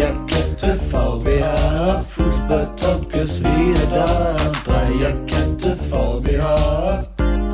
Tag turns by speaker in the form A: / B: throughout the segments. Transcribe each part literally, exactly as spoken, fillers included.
A: Dreierkette V W H, Fußball-Talk ist wieder da. Dreierkette V W H.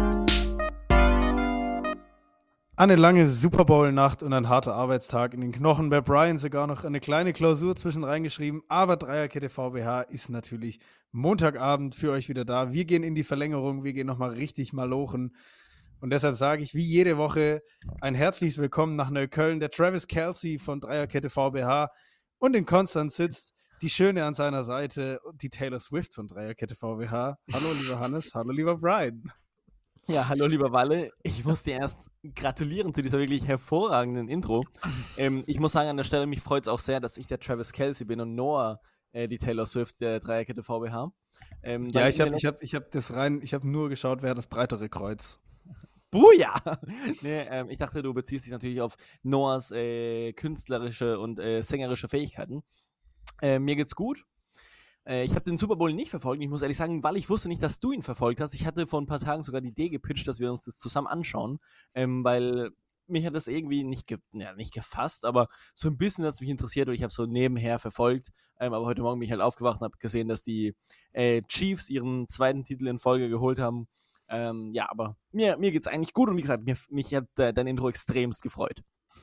B: Eine lange Super Bowl-Nacht und ein harter Arbeitstag in den Knochen. Bei Brian sogar noch eine kleine Klausur zwischen reingeschrieben. Aber Dreierkette V W H ist natürlich Montagabend für euch wieder da. Wir gehen in die Verlängerung. Wir gehen nochmal richtig malochen. Und deshalb sage ich wie jede Woche ein herzliches Willkommen nach Neukölln. Der Travis Kelce von Dreierkette V W H. Und in Konstanz sitzt die Schöne an seiner Seite, die Taylor Swift von Dreierkette V W H. Hallo lieber Hannes, hallo lieber Brian.
C: Ja, hallo lieber Walle. Ich muss dir erst gratulieren zu dieser wirklich hervorragenden Intro. Ähm, ich muss sagen, an der Stelle, mich freut es auch sehr, dass ich der Travis Kelce bin und Noah äh, die Taylor Swift der Dreierkette V W H. Ähm,
B: ja, ich habe ich hab, ich hab das rein, ich habe nur geschaut, wer hat das breitere Kreuz.
C: Buja! nee, ähm, ich dachte, du beziehst dich natürlich auf Noahs äh, künstlerische und äh, sängerische Fähigkeiten. Äh, mir geht's gut. Ich habe den Super Bowl nicht verfolgt. Ich muss ehrlich sagen, weil ich wusste nicht, dass du ihn verfolgt hast. Ich hatte vor ein paar Tagen sogar die Idee gepitcht, dass wir uns das zusammen anschauen, ähm, weil mich hat das irgendwie nicht, ge- ja, nicht gefasst, aber so ein bisschen hat es mich interessiert und ich habe so nebenher verfolgt. Ähm, aber heute Morgen bin ich halt aufgewacht und habe gesehen, dass die äh, Chiefs ihren zweiten Titel in Folge geholt haben. Ähm, ja, aber mir, mir geht es eigentlich gut und wie gesagt, mir, mich hat äh, dein Intro extremst gefreut.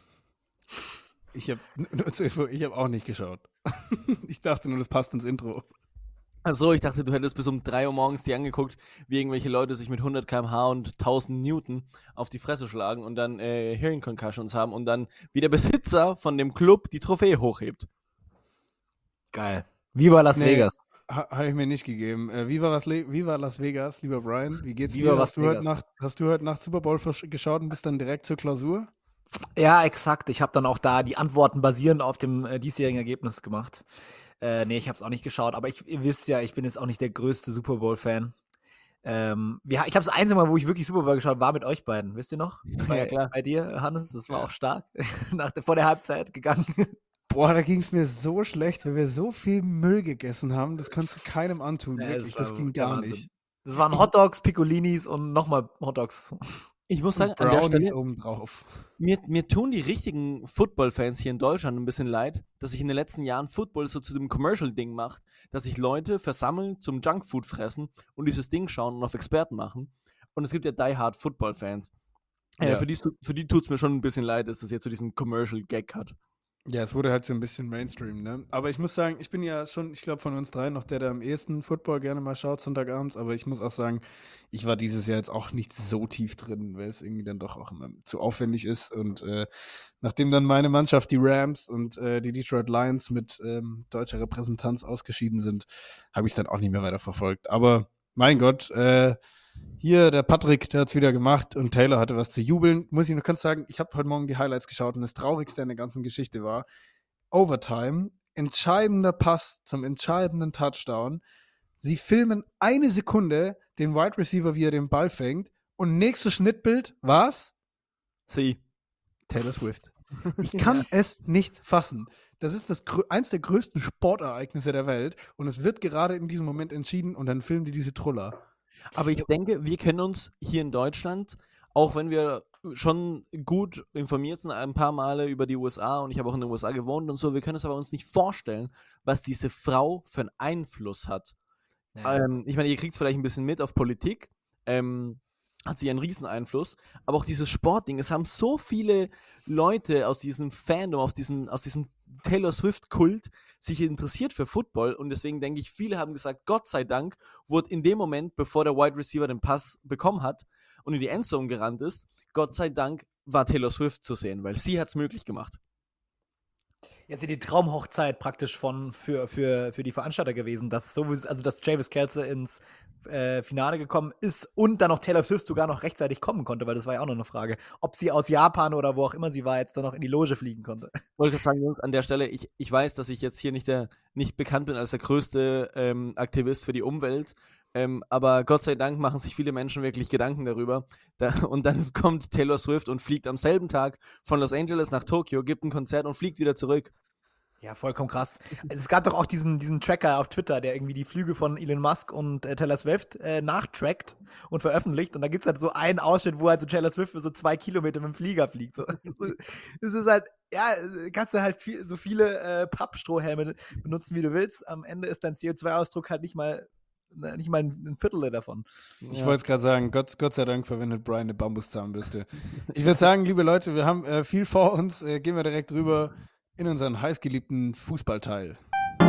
B: Ich habe ich hab auch nicht geschaut. Ich dachte nur, das passt ins Intro.
C: Achso, ich dachte, du hättest bis um drei Uhr morgens dir angeguckt, wie irgendwelche Leute sich mit hundert Kilometer pro Stunde und tausend Newton auf die Fresse schlagen und dann äh, Hearing Concussions haben und dann wie der Besitzer von dem Club die Trophäe hochhebt.
D: Geil. Viva Las
B: Nee,
D: Vegas.
B: ha- Habe ich mir nicht gegeben. Äh, Viva, Las Le- Viva Las Vegas, lieber Brian. Wie geht's
D: Viva
B: dir?
D: Las
B: Hast du, heute
D: Vegas.
B: Nacht, hast du heute Nacht Super Bowl versch- geschaut und bist dann direkt zur Klausur?
D: Ja, exakt. Ich habe dann auch da die Antworten basierend auf dem äh, diesjährigen Ergebnis gemacht. Äh, nee, ich habe es auch nicht geschaut, aber ich, ihr wisst ja, ich bin jetzt auch nicht der größte Super Bowl-Fan. Ähm, ja, ich habe das einzige Mal, wo ich wirklich Super Bowl geschaut war mit euch beiden. Wisst ihr noch? Bei,
C: Ja, klar.
D: Bei dir, Hannes, das war auch stark. Nach der, vor der Halbzeit gegangen.
B: Boah, da ging es mir so schlecht, weil wir so viel Müll gegessen haben. Das kannst du keinem antun,
D: Ja,
B: wirklich. Das
D: war
B: ging
D: der
B: gar
D: Wahnsinn.
B: nicht.
D: Das waren Hotdogs, Piccolinis und nochmal Hotdogs.
C: Ich muss sagen,
B: Und
C: an der
B: Brownies
C: Stelle,
B: obendrauf.
C: mir, mir tun die richtigen Football-Fans hier in Deutschland ein bisschen leid, dass sich in den letzten Jahren Football so zu dem Commercial-Ding macht, dass sich Leute versammeln, zum Junkfood fressen und dieses Ding schauen und auf Experten machen. Und es gibt ja die-hard Football-Fans. Äh,
B: Ja.
C: Für die, für die tut es mir schon ein bisschen leid, dass das jetzt so diesen Commercial-Gag hat.
B: Ja, es wurde halt so ein bisschen Mainstream, ne? Aber ich muss sagen, ich bin ja schon, ich glaube, von uns dreien noch der, der am ehesten Football gerne mal schaut, Sonntagabends. Aber ich muss auch sagen, ich war dieses Jahr jetzt auch nicht so tief drin, weil es irgendwie dann doch auch immer zu aufwendig ist. Und äh, nachdem dann meine Mannschaft, die Rams und äh, die Detroit Lions mit ähm, deutscher Repräsentanz ausgeschieden sind, habe ich es dann auch nicht mehr weiter verfolgt. Aber mein Gott, äh, hier, der Patrick, der hat es wieder gemacht und Taylor hatte was zu jubeln. Muss ich nur kurz sagen, ich habe heute Morgen die Highlights geschaut und das Traurigste an der ganzen Geschichte war, Overtime, entscheidender Pass zum entscheidenden Touchdown. Sie filmen eine Sekunde den Wide Receiver, wie er den Ball fängt und nächstes Schnittbild, was?
C: Sie.
B: Taylor Swift. Ich kann es nicht fassen. Das ist das grö- eins der größten Sportereignisse der Welt und es wird gerade in diesem Moment entschieden und dann filmen die diese Truller.
C: Aber ich denke, wir können uns hier in Deutschland, auch wenn wir schon gut informiert sind, ein paar Male über die U S A und ich habe auch in den U S A gewohnt und so, wir können es aber uns nicht vorstellen, was diese Frau für einen Einfluss hat.
D: Ja.
C: Ähm, ich meine, ihr kriegt es vielleicht ein bisschen mit auf Politik, ähm, hat sie einen riesen Einfluss, aber auch dieses Sportding, es haben so viele Leute aus diesem Fandom, aus diesem, aus diesem Taylor Swift-Kult sich interessiert für Football und deswegen denke ich, viele haben gesagt, Gott sei Dank wurde in dem Moment, bevor der Wide Receiver den Pass bekommen hat und in die Endzone gerannt ist, Gott sei Dank war Taylor Swift zu sehen, weil sie hat es möglich gemacht.
D: Jetzt ist die Traumhochzeit praktisch von für, für, für die Veranstalter gewesen, dass sowieso, also dass Travis Kelce ins äh, Finale gekommen ist und dann noch Taylor Swift sogar noch rechtzeitig kommen konnte, weil das war ja auch noch eine Frage, ob sie aus Japan oder wo auch immer sie war, jetzt dann noch in die Loge fliegen konnte.
C: Wollte ich sagen, Jungs, an der Stelle, ich, ich weiß, dass ich jetzt hier nicht, der, nicht bekannt bin als der größte ähm, Aktivist für die Umwelt, ähm, aber Gott sei Dank machen sich viele Menschen wirklich Gedanken darüber. Da, und dann kommt Taylor Swift und fliegt am selben Tag von Los Angeles nach Tokio, gibt ein Konzert und fliegt wieder zurück.
D: Ja, vollkommen krass. Es gab doch auch diesen, diesen Tracker auf Twitter, der irgendwie die Flüge von Elon Musk und äh, Taylor Swift äh, nachtrackt und veröffentlicht. Und da gibt es halt so einen Ausschnitt, wo halt so Taylor Swift für so zwei Kilometer mit dem Flieger fliegt. So. Das ist halt, ja, kannst du halt viel, so viele äh, Pappstrohhelme benutzen, wie du willst. Am Ende ist dein C O zwei Ausdruck halt nicht mal, nicht mal ein Viertel davon.
B: Ich
C: Ja.
B: wollte es gerade sagen, Gott, Gott sei Dank verwendet Brian eine Bambuszahnbürste. Ich würde sagen, liebe Leute, wir haben äh, viel vor uns. Äh, gehen wir direkt rüber in unseren heißgeliebten Fußballteil.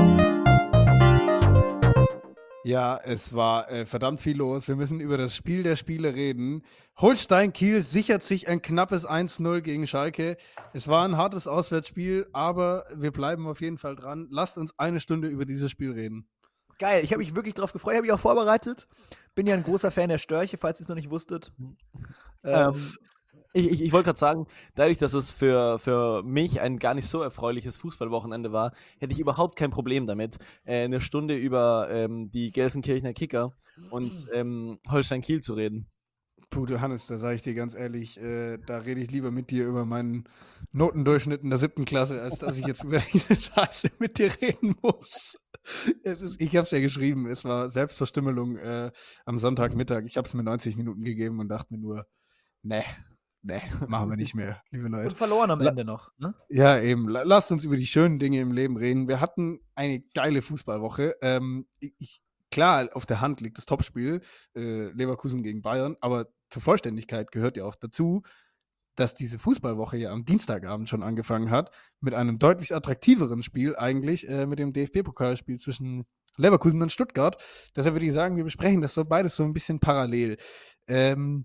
B: Ja, es war äh, verdammt viel los. Wir müssen über das Spiel der Spiele reden. Holstein Kiel sichert sich ein knappes eins null gegen Schalke. Es war ein hartes Auswärtsspiel, aber wir bleiben auf jeden Fall dran. Lasst uns eine Stunde über dieses Spiel reden.
D: Geil, ich habe mich wirklich drauf gefreut, habe ich auch vorbereitet. Bin ja ein großer Fan der Störche, falls ihr es noch nicht wusstet. Ähm,
C: Ähm, ich ich, ich wollte gerade sagen, dadurch, dass es für, für mich ein gar nicht so erfreuliches Fußballwochenende war, hätte ich überhaupt kein Problem damit, äh, eine Stunde über ähm, die Gelsenkirchener Kicker und ähm, Holstein Kiel zu reden.
B: Puh, du Hannes, da sage ich dir ganz ehrlich, äh, da rede ich lieber mit dir über meinen Notendurchschnitt in der siebten Klasse, als dass ich jetzt über diese Scheiße mit dir reden muss. Es ist, ich habe es ja geschrieben, es war Selbstverstümmelung äh, am Sonntagmittag. Ich habe es mir neunzig Minuten gegeben und dachte mir nur, ne, ne, machen wir nicht mehr, liebe Leute.
D: und verloren am
B: La-
D: Ende noch. Ne?
B: Ja, eben. La- Lasst uns über die schönen Dinge im Leben reden. Wir hatten eine geile Fußballwoche. Ähm, ich, ich, klar, auf der Hand liegt das Topspiel, äh, Leverkusen gegen Bayern, aber zur Vollständigkeit gehört ja auch dazu, dass diese Fußballwoche ja am Dienstagabend schon angefangen hat, mit einem deutlich attraktiveren Spiel eigentlich, äh, mit dem D F B-Pokalspiel zwischen Leverkusen und Stuttgart. Deshalb würde ich sagen, wir besprechen das so beides so ein bisschen parallel. Ähm,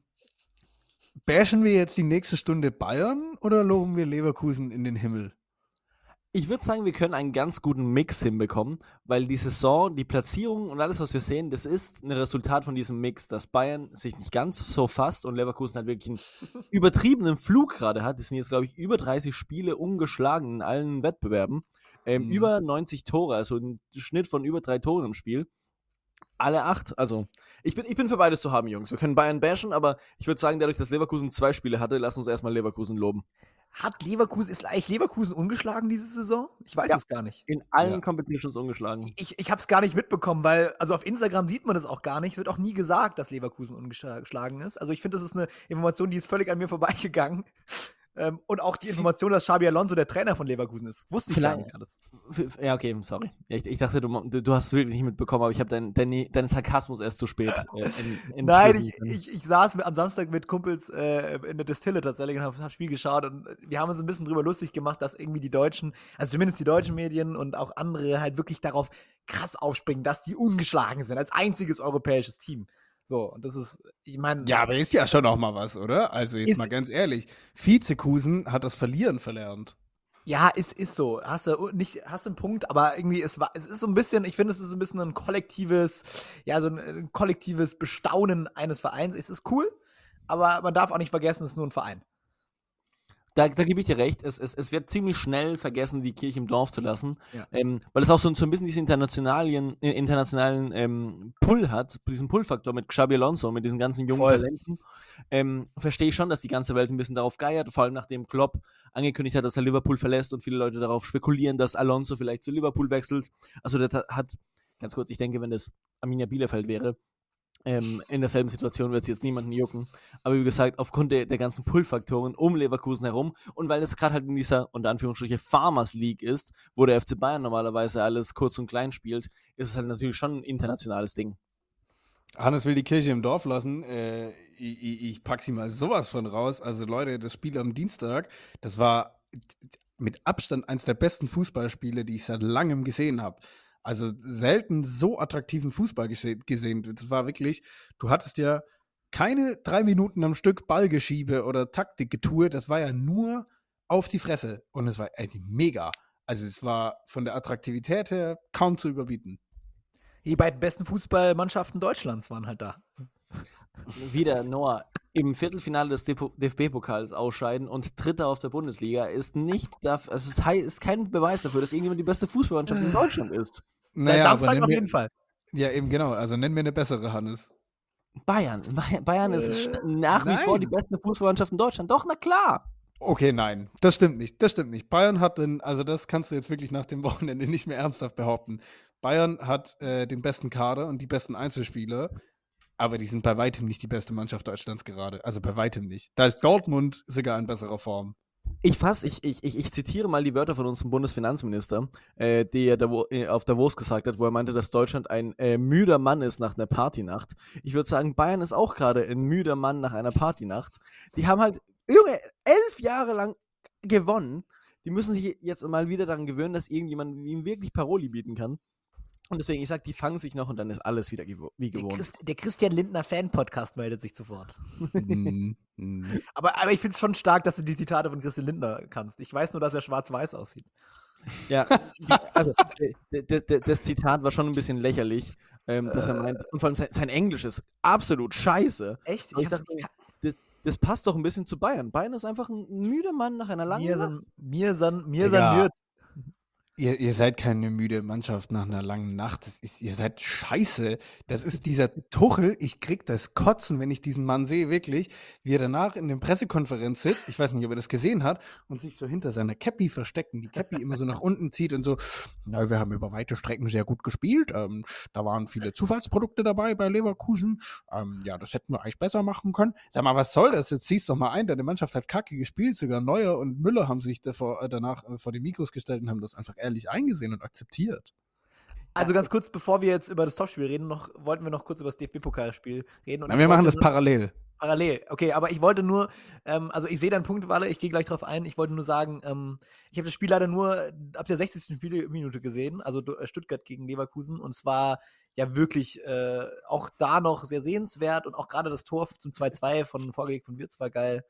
B: bashen wir jetzt die nächste Stunde Bayern oder loben wir Leverkusen in den Himmel?
C: Ich würde sagen, wir können einen ganz guten Mix hinbekommen, weil die Saison, die Platzierung und alles, was wir sehen, das ist ein Resultat von diesem Mix, dass Bayern sich nicht ganz so fasst und Leverkusen halt wirklich einen übertriebenen Flug gerade hat. Das sind jetzt, glaube ich, über dreißig Spiele ungeschlagen in allen Wettbewerben. Ähm,
B: Mhm.
C: Über neunzig Tore, also ein Schnitt von über drei Toren im Spiel. Alle acht, also ich bin, ich bin für beides zu haben, Jungs. Wir können Bayern bashen, aber ich würde sagen, dadurch, dass Leverkusen zwei Spiele hatte, lass uns erstmal Leverkusen loben.
D: Hat Leverkusen, ist eigentlich Leverkusen ungeschlagen diese Saison? Ich weiß
C: Ja.
D: es gar nicht.
C: In allen
B: Ja.
C: Competitions ungeschlagen.
D: Ich, ich habe es gar nicht mitbekommen, weil, also auf Instagram sieht man das auch gar nicht. Es wird auch nie gesagt, dass Leverkusen ungeschlagen ist. Also ich finde, das ist eine Information, die ist völlig an mir vorbeigegangen. Ähm, und auch die Information, dass Xabi Alonso der Trainer von Leverkusen ist. Wusste ich gar
C: Vielleicht-
D: nicht alles.
C: F- f- Ja, okay, sorry. Ja, ich, ich dachte, du, du, du hast es wirklich nicht mitbekommen, aber ich habe deinen dein, dein Sarkasmus erst zu spät. Äh, in, in
D: Nein,
C: Twitter
D: ich,
C: gesehen.
D: ich, ich saß mit, am Samstag mit Kumpels äh, in der Distille tatsächlich und habe hab Spiel geschaut und wir haben uns ein bisschen drüber lustig gemacht, dass irgendwie die Deutschen, also zumindest die deutschen Medien und auch andere halt wirklich darauf krass aufspringen, dass die ungeschlagen sind, als einziges europäisches Team. So, und das ist, ich meine.
B: Ja, aber ist ja schon auch mal was, oder? Also jetzt
D: Ist-
B: mal ganz ehrlich, Vizekusen hat das Verlieren verlernt.
D: Ja, ist, ist so. Hast du nicht, hast du einen Punkt, aber irgendwie, es war, es ist so ein bisschen, ich finde, es ist so ein bisschen ein kollektives, ja, so ein, ein kollektives Bestaunen eines Vereins. Es ist cool, aber man darf auch nicht vergessen, es ist nur ein Verein.
C: Da, da gebe ich dir recht, es, es, es wird ziemlich schnell vergessen, die Kirche im Dorf zu lassen,
D: Ja.
C: ähm, weil es auch so, so ein bisschen diesen internationalen, äh, internationalen ähm, Pull hat, diesen Pull-Faktor mit Xabi Alonso, mit diesen ganzen jungen
D: Voll.
C: Talenten. Ähm, verstehe ich schon, dass die ganze Welt ein bisschen darauf geiert, vor allem nachdem Klopp angekündigt hat, dass er Liverpool verlässt und viele Leute darauf spekulieren, dass Alonso vielleicht zu Liverpool wechselt. Also der hat, ganz kurz, ich denke, wenn das Arminia Bielefeld wäre, ähm, in derselben Situation wird es jetzt niemanden jucken. Aber wie gesagt, aufgrund der, der ganzen Pull-Faktoren um Leverkusen herum und weil es gerade halt in dieser, unter Anführungsstriche, Farmers League ist, wo der F C Bayern normalerweise alles kurz und klein spielt, ist es halt natürlich schon ein internationales Ding.
B: Hannes will die Kirche im Dorf lassen. Äh, ich, ich, ich pack sie mal sowas von raus. Also Leute, das Spiel am Dienstag, das war mit Abstand eines der besten Fußballspiele, die ich seit langem gesehen habe. Also selten so attraktiven Fußball gese- gesehen. Das war wirklich, du hattest ja keine drei Minuten am Stück Ballgeschiebe oder Taktikgetue. Das war ja nur auf die Fresse. Und es war eigentlich mega. Also es war von der Attraktivität her kaum zu überbieten.
D: Die beiden besten Fußballmannschaften Deutschlands waren halt da.
C: Wieder Noah im Viertelfinale des D F B-Pokals ausscheiden und Dritter auf der Bundesliga ist nicht, darf, also es hei- ist kein Beweis dafür, dass irgendjemand die beste Fußballmannschaft in Deutschland ist.
D: Seit Samstag
B: nenn
D: auf
B: mir-
D: jeden Fall.
B: Ja, eben genau. Also nenn mir eine bessere, Hannes.
C: Bayern. Bayern- Bayern ist
D: Äh,
C: sch- nach wie
B: nein.
C: vor die beste Fußballmannschaft in Deutschland. Doch, na klar.
B: Okay, nein, das stimmt nicht. Das stimmt nicht. Bayern hat den, also das kannst du jetzt wirklich nach dem Wochenende nicht mehr ernsthaft behaupten. Bayern hat äh, den besten Kader und die besten Einzelspieler, aber die sind bei weitem nicht die beste Mannschaft Deutschlands gerade. Also bei weitem nicht. Da ist Dortmund sogar in besserer Form.
C: Ich fass, ich, ich, ich, ich zitiere mal die Wörter von unserem Bundesfinanzminister, äh, der Davo- äh, auf Davos gesagt hat, wo er meinte, dass Deutschland ein äh, müder Mann ist nach einer Partynacht. Ich würde sagen, Bayern ist auch gerade ein müder Mann nach einer Partynacht. Die haben halt, Junge, elf Jahre lang gewonnen. Die müssen sich jetzt mal wieder daran gewöhnen, dass irgendjemand ihm wirklich Paroli bieten kann. Und deswegen, ich sag, die fangen sich noch und dann ist alles wieder gewo- wie
D: Der,
C: gewohnt.
D: Christ, der Christian Lindner Fan-Podcast meldet sich sofort.
B: Mm, mm.
D: Aber, aber ich finde es schon stark, dass du die Zitate von Christian Lindner kannst. Ich weiß nur, dass er schwarz-weiß aussieht.
C: Ja, also d- d- d- das Zitat war schon ein bisschen lächerlich, ähm, dass er meint, und vor allem sein, sein Englisch ist absolut scheiße.
D: Echt?
C: Aber ich
D: hab's-
C: dachte, das, das passt doch ein bisschen zu Bayern. Bayern ist einfach ein müder Mann nach einer langen
D: mir
C: Nacht.
D: sind, mir sind, mir
B: Digga.
D: sind müde.
B: Ihr, ihr seid keine müde Mannschaft nach einer langen Nacht. Das ist, ihr seid scheiße. Das ist dieser Tuchel. Ich krieg das Kotzen, wenn ich diesen Mann sehe, wirklich, wie er danach in der Pressekonferenz sitzt. Ich weiß nicht, ob er das gesehen hat und sich so hinter seiner Cappy versteckt und die Cappy immer so nach unten zieht und so. Na, wir haben über weite Strecken sehr gut gespielt. Ähm, da waren viele Zufallsprodukte dabei bei Leverkusen. Ähm, ja, das hätten wir eigentlich besser machen können. Sag mal, was soll das? Jetzt ziehst doch mal ein. Deine Mannschaft hat kacke gespielt. Sogar Neuer und Müller haben sich davor, äh, danach äh, vor die Mikros gestellt und haben das einfach ehrlich eingesehen und akzeptiert.
D: Also ganz kurz, bevor wir jetzt über das Topspiel reden, noch, wollten wir noch kurz über das D F B-Pokalspiel reden. Und
B: Na,
D: ich
B: wir machen
D: wollte
B: das
D: nur-
B: parallel.
D: Parallel, okay, aber ich wollte nur, ähm, also ich sehe deinen Punkt, Walle, ich gehe gleich drauf ein. Ich wollte nur sagen, ähm, ich habe das Spiel leider nur ab der sechzigsten Spielminute gesehen, also äh, Stuttgart gegen Leverkusen, und es war ja wirklich äh, auch da noch sehr sehenswert und auch gerade das Tor zum zwei zwei von vorgelegt von Wirtz war geil.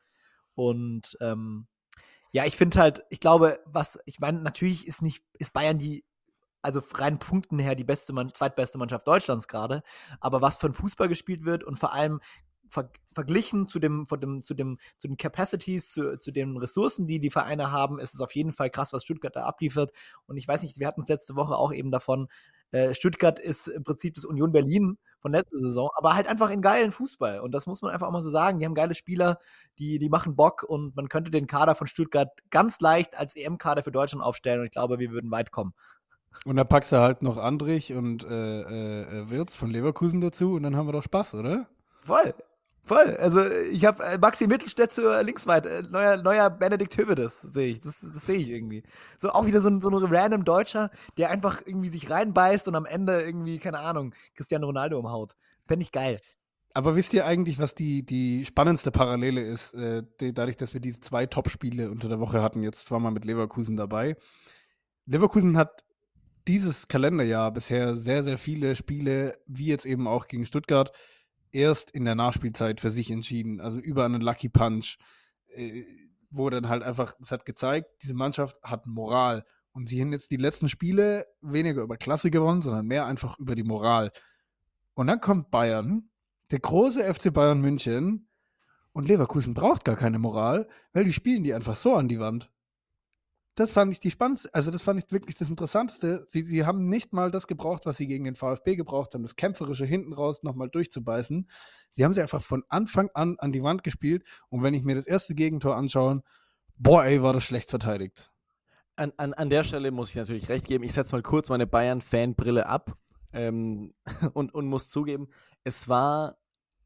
D: Und ähm, ja, ich finde halt, ich glaube, was, ich meine, natürlich ist nicht, ist Bayern die, also rein Punkten her die beste Mann, zweitbeste Mannschaft Deutschlands gerade, aber was für ein Fußball gespielt wird und vor allem ver verglichen zu dem, von dem, zu dem, zu den Capacities, zu, zu den Ressourcen, die die Vereine haben, ist es auf jeden Fall krass, was Stuttgart da abliefert. Und ich weiß nicht, wir hatten es letzte Woche auch eben davon, äh, Stuttgart ist im Prinzip das Union Berlin von letzter Saison, aber halt einfach in geilen Fußball. Und das muss man einfach auch mal so sagen. Die haben geile Spieler, die, die machen Bock und man könnte den Kader von Stuttgart ganz leicht als E M-Kader für Deutschland aufstellen und ich glaube, wir würden weit kommen.
B: Und dann packst du halt noch Andrich und äh, äh, Wirtz von Leverkusen dazu und dann haben wir doch Spaß, oder?
D: Voll. Voll. Also ich habe äh, Maxi Mittelstädt zur Linksweit, äh, neuer, neuer Benedikt Hövedes, sehe ich. Das, das sehe ich irgendwie. So auch wieder so ein, so ein random Deutscher, der einfach irgendwie sich reinbeißt und am Ende irgendwie, keine Ahnung, Cristiano Ronaldo umhaut. Fände ich geil.
B: Aber wisst ihr eigentlich, was die, die spannendste Parallele ist, äh, die, dadurch, dass wir diese zwei Top-Spiele unter der Woche hatten, jetzt zweimal mit Leverkusen dabei. Leverkusen hat dieses Kalenderjahr bisher sehr, sehr viele Spiele, wie jetzt eben auch gegen Stuttgart, erst in der Nachspielzeit für sich entschieden. Also über einen Lucky Punch, äh, wo dann halt einfach, es hat gezeigt, diese Mannschaft hat Moral. Und sie haben jetzt die letzten Spiele weniger über Klasse gewonnen, sondern mehr einfach über die Moral. Und dann kommt Bayern, der große F C Bayern München, und Leverkusen braucht gar keine Moral, weil die spielen die einfach so an die Wand. Das fand ich die spannendste, also das fand ich wirklich das Interessanteste. Sie, sie haben nicht mal das gebraucht, was sie gegen den VfB gebraucht haben, das Kämpferische hinten raus nochmal durchzubeißen. Sie haben sie einfach von Anfang an an die Wand gespielt. Und wenn ich mir das erste Gegentor anschaue, boah, ey, war das schlecht verteidigt.
C: An, an, an der Stelle muss ich natürlich recht geben. Ich setze mal kurz meine Bayern-Fan-Brille ab ähm, und, und muss zugeben, es war,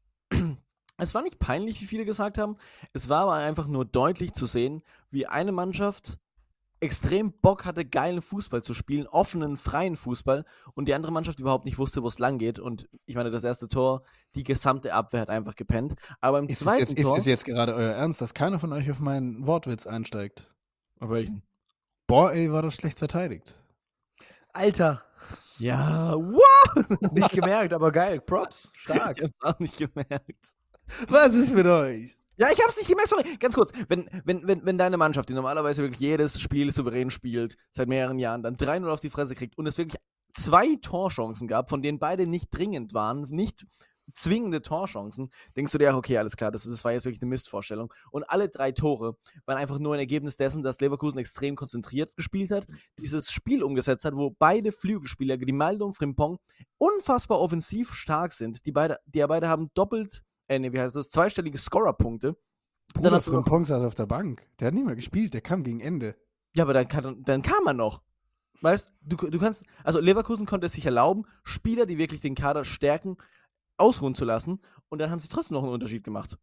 C: es war nicht peinlich, wie viele gesagt haben. Es war aber einfach nur deutlich zu sehen, wie eine Mannschaft extrem Bock hatte, geilen Fußball zu spielen, offenen, freien Fußball und die andere Mannschaft überhaupt nicht wusste, wo es lang geht. Und ich meine, das erste Tor, die gesamte Abwehr hat einfach gepennt. Aber im
B: Ist es,
C: zweiten
B: jetzt, ist
C: Tor...
B: es jetzt gerade euer Ernst, dass keiner von euch auf meinen Wortwitz einsteigt?
C: Auf welchen?
B: Boah, ey, war das schlecht verteidigt.
D: Alter,
C: Ja, wow!
D: nicht gemerkt, aber geil. Props, stark.
C: Ich hab's auch nicht gemerkt.
B: Was ist mit euch?
C: Ja, ich hab's nicht gemerkt, sorry. Ganz kurz, wenn, wenn, wenn, wenn deine Mannschaft, die normalerweise wirklich jedes Spiel souverän spielt, seit mehreren Jahren, dann drei null auf die Fresse kriegt und es wirklich zwei Torchancen gab, von denen beide nicht dringend waren, nicht zwingende Torchancen, denkst du dir, okay, alles klar, das, das war jetzt wirklich eine Mistvorstellung. Und alle drei Tore waren einfach nur ein Ergebnis dessen, dass Leverkusen extrem konzentriert gespielt hat, dieses Spiel umgesetzt hat, wo beide Flügelspieler, Grimaldo und Frimpong, unfassbar offensiv stark sind. Die beide, die beide haben doppelt, äh, nee, wie heißt das, zweistellige Scorerpunkte.
B: Bruder,
C: hast du noch-
B: Frimpong saß auf der Bank. Der hat nicht mehr gespielt, der kam gegen Ende.
C: Ja, aber dann, kann, dann kam er noch. Weißt du, du kannst, also Leverkusen konnte es sich erlauben, Spieler, die wirklich den Kader stärken, ausruhen zu lassen und dann haben sie trotzdem noch einen Unterschied gemacht.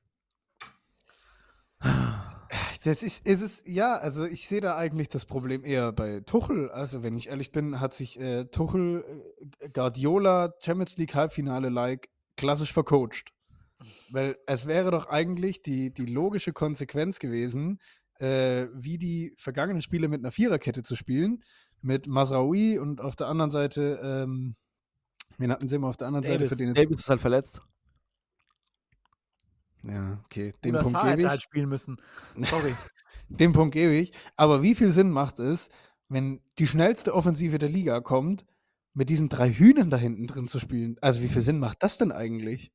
B: Das ist, ist es, ja, also ich sehe da eigentlich das Problem eher bei Tuchel. Also wenn ich ehrlich bin, hat sich äh, Tuchel äh, Guardiola Champions League Halbfinale-like klassisch vercoacht. Weil es wäre doch eigentlich die, die logische Konsequenz gewesen, äh, wie die vergangenen Spiele mit einer Viererkette zu spielen, mit Mazraoui und auf der anderen Seite, ähm, wen hatten sie immer auf der anderen
D: Davis.
B: Seite? Für den jetzt,
C: Davis ist halt verletzt.
B: ja, okay, den
D: Jonas
B: Punkt
D: Haar
B: gebe
D: hätte
B: ich.
D: halt spielen müssen. Sorry.
B: Den Punkt gebe ich. Aber wie viel Sinn macht es, wenn die schnellste Offensive der Liga kommt, mit diesen drei Hühnern da hinten drin zu spielen? Also wie viel Sinn macht das denn eigentlich?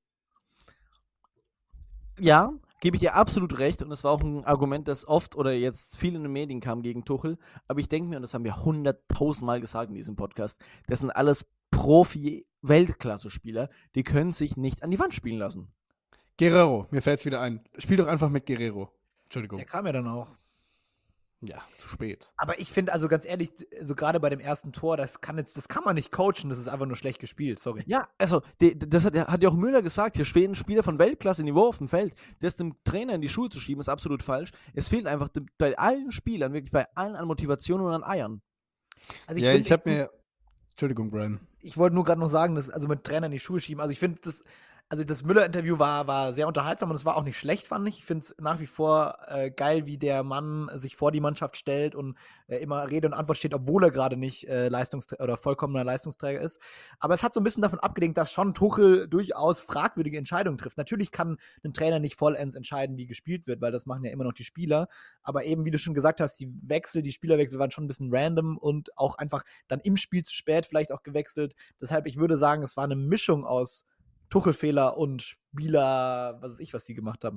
C: Ja, gebe ich dir absolut recht und das war auch ein Argument, das oft oder jetzt viel in den Medien kam gegen Tuchel, aber ich denke mir, und das haben wir hunderttausend Mal gesagt in diesem Podcast, das sind alles Profi-Weltklasse-Spieler, die können sich nicht an die Wand spielen lassen.
B: Guerrero, mir fällt es wieder ein. Spiel doch einfach mit Guerrero. Entschuldigung.
D: Der kam ja dann auch.
B: Ja, zu spät.
D: Aber ich finde, also ganz ehrlich, so gerade bei dem ersten Tor, das kann jetzt, das kann man nicht coachen, das ist einfach nur schlecht gespielt, sorry.
C: Ja, also, die, das hat, hat ja auch Müller gesagt, hier stehen Spieler von Weltklasse-Niveau auf dem Feld. Das dem Trainer in die Schuhe zu schieben, ist absolut falsch. Es fehlt einfach dem, bei allen Spielern, wirklich bei allen an Motivation und an Eiern.
D: Also
B: ja,
D: find,
B: ich habe mir. Entschuldigung, Brian.
D: Ich wollte nur gerade noch sagen, dass, also mit Trainer in die Schuhe schieben, also ich finde das, also das Müller-Interview war, war sehr unterhaltsam und es war auch nicht schlecht, fand ich. Ich finde es nach wie vor äh, geil, wie der Mann sich vor die Mannschaft stellt und äh, immer Rede und Antwort steht, obwohl er gerade nicht äh, Leistungsträger oder vollkommener Leistungsträger ist. Aber es hat so ein bisschen davon abgelenkt, dass schon Tuchel durchaus fragwürdige Entscheidungen trifft. Natürlich kann ein Trainer nicht vollends entscheiden, wie gespielt wird, weil das machen ja immer noch die Spieler. Aber eben, wie du schon gesagt hast, die Wechsel, die Spielerwechsel waren schon ein bisschen random und auch einfach dann im Spiel zu spät vielleicht auch gewechselt. Deshalb, ich würde sagen, es war eine Mischung aus Tuchelfehler und Spieler, was weiß ich, was die gemacht haben.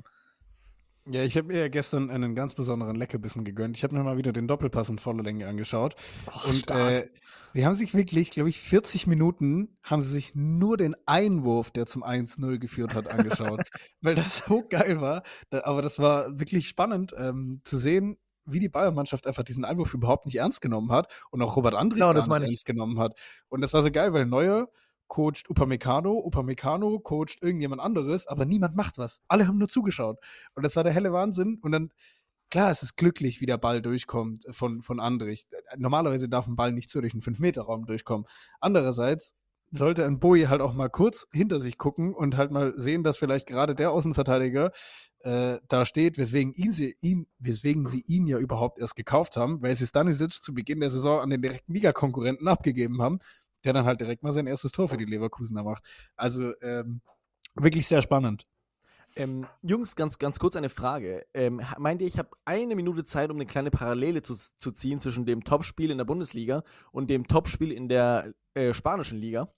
B: Ja, ich habe mir ja gestern einen ganz besonderen Leckerbissen gegönnt. Ich habe mir mal wieder den Doppelpass in voller Länge angeschaut.
D: Oh,
B: und
D: stark.
B: äh, die haben sich wirklich, glaube ich, vierzig Minuten haben sie sich nur den Einwurf, der zum eins null geführt hat, angeschaut. Weil das so geil war. Da, aber das war wirklich spannend ähm, zu sehen, wie die Bayern-Mannschaft einfach diesen Einwurf überhaupt nicht ernst genommen hat und auch Robert Andrich
D: Genau,
B: gar
D: das
B: nicht
D: meine ich.
B: ernst genommen hat. Und das war so geil, weil Neuer coacht Upamecano, Upamecano coacht irgendjemand anderes, aber niemand macht was. Alle haben nur zugeschaut. Und das war der helle Wahnsinn. Und dann, klar, es ist glücklich, wie der Ball durchkommt von, von Andrich. Normalerweise darf ein Ball nicht so durch einen fünf Meter Raum durchkommen. Andererseits sollte ein Bowie halt auch mal kurz hinter sich gucken und halt mal sehen, dass vielleicht gerade der Außenverteidiger äh, da steht, weswegen, ihn sie, ihn, weswegen sie ihn ja überhaupt erst gekauft haben, weil sie Stanisic zu Beginn der Saison an den direkten Ligakonkurrenten abgegeben haben, der dann halt direkt mal sein erstes Tor für die Leverkusener macht. Also ähm, wirklich sehr spannend.
C: Ähm, Jungs, ganz, ganz kurz eine Frage. Ähm, meint ihr, ich habe eine Minute Zeit, um eine kleine Parallele zu, zu ziehen zwischen dem Topspiel in der Bundesliga und dem Topspiel in der äh, spanischen Liga?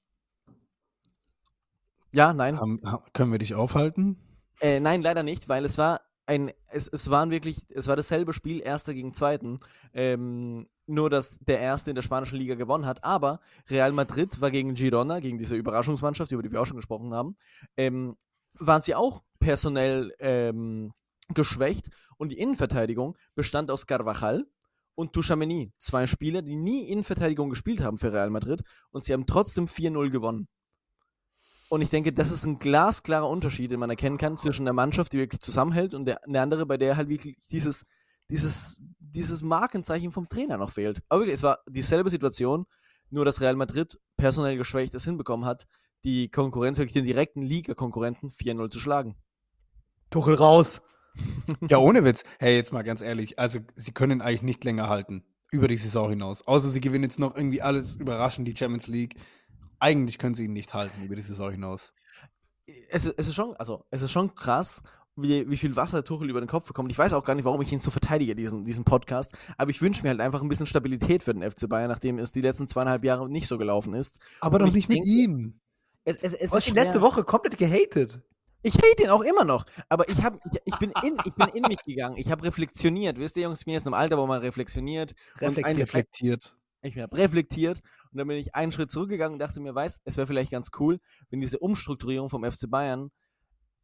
C: Ja, nein?
B: Haben, haben, können wir dich aufhalten?
C: Äh, nein, leider nicht, weil es war ein, es, es waren wirklich, es war dasselbe Spiel, Erster gegen Zweiten. Ähm, nur, dass der Erste in der spanischen Liga gewonnen hat. Aber Real Madrid war gegen Girona, gegen diese Überraschungsmannschaft, über die wir auch schon gesprochen haben, ähm, waren sie auch personell ähm, geschwächt. Und die Innenverteidigung bestand aus Carvajal und Tchouaméni. Zwei Spieler, die nie Innenverteidigung gespielt haben für Real Madrid. Und sie haben trotzdem vier null gewonnen. Und ich denke, das ist ein glasklarer Unterschied, den man erkennen kann zwischen der Mannschaft, die wirklich zusammenhält, und der, der andere, bei der halt wirklich dieses, dieses, dieses Markenzeichen vom Trainer noch fehlt. Aber wirklich, es war dieselbe Situation, nur dass Real Madrid personell geschwächt es hinbekommen hat, die Konkurrenz, wirklich den direkten Liga-Konkurrenten vier null zu schlagen.
D: Tuchel raus.
B: Ja, ohne Witz. Hey, jetzt mal ganz ehrlich, also sie können eigentlich nicht länger halten, über die Saison hinaus. Außer sie gewinnen jetzt noch irgendwie alles überraschend, die Champions League. Eigentlich können sie ihn nicht halten über die Saison hinaus.
C: Es, es, ist, schon, also, es ist schon krass, wie, wie viel Wasser Tuchel über den Kopf bekommt. Ich weiß auch gar nicht, warum ich ihn so verteidige, diesen, diesen Podcast. Aber ich wünsche mir halt einfach ein bisschen Stabilität für den F C Bayern, nachdem es die letzten zweieinhalb Jahre nicht so gelaufen ist.
B: Aber
C: Und
B: doch
C: ich
B: nicht mit
C: denke,
B: ihm.
C: Es, es, es
D: Du
C: ist
D: hast ihn
C: schwer.
D: letzte Woche komplett gehatet.
C: Ich hate ihn auch immer noch, aber ich, hab, ich, ich, bin, in, ich bin in mich gegangen. Ich habe reflektioniert. Wisst ihr, Jungs, ich bin jetzt in einem Alter, wo man reflektioniert.
D: Reflektiert.
C: Und ein,
B: Reflektiert.
C: ich habe reflektiert und dann bin ich einen Schritt zurückgegangen und dachte mir, weiß, es wäre vielleicht ganz cool, wenn diese Umstrukturierung vom F C Bayern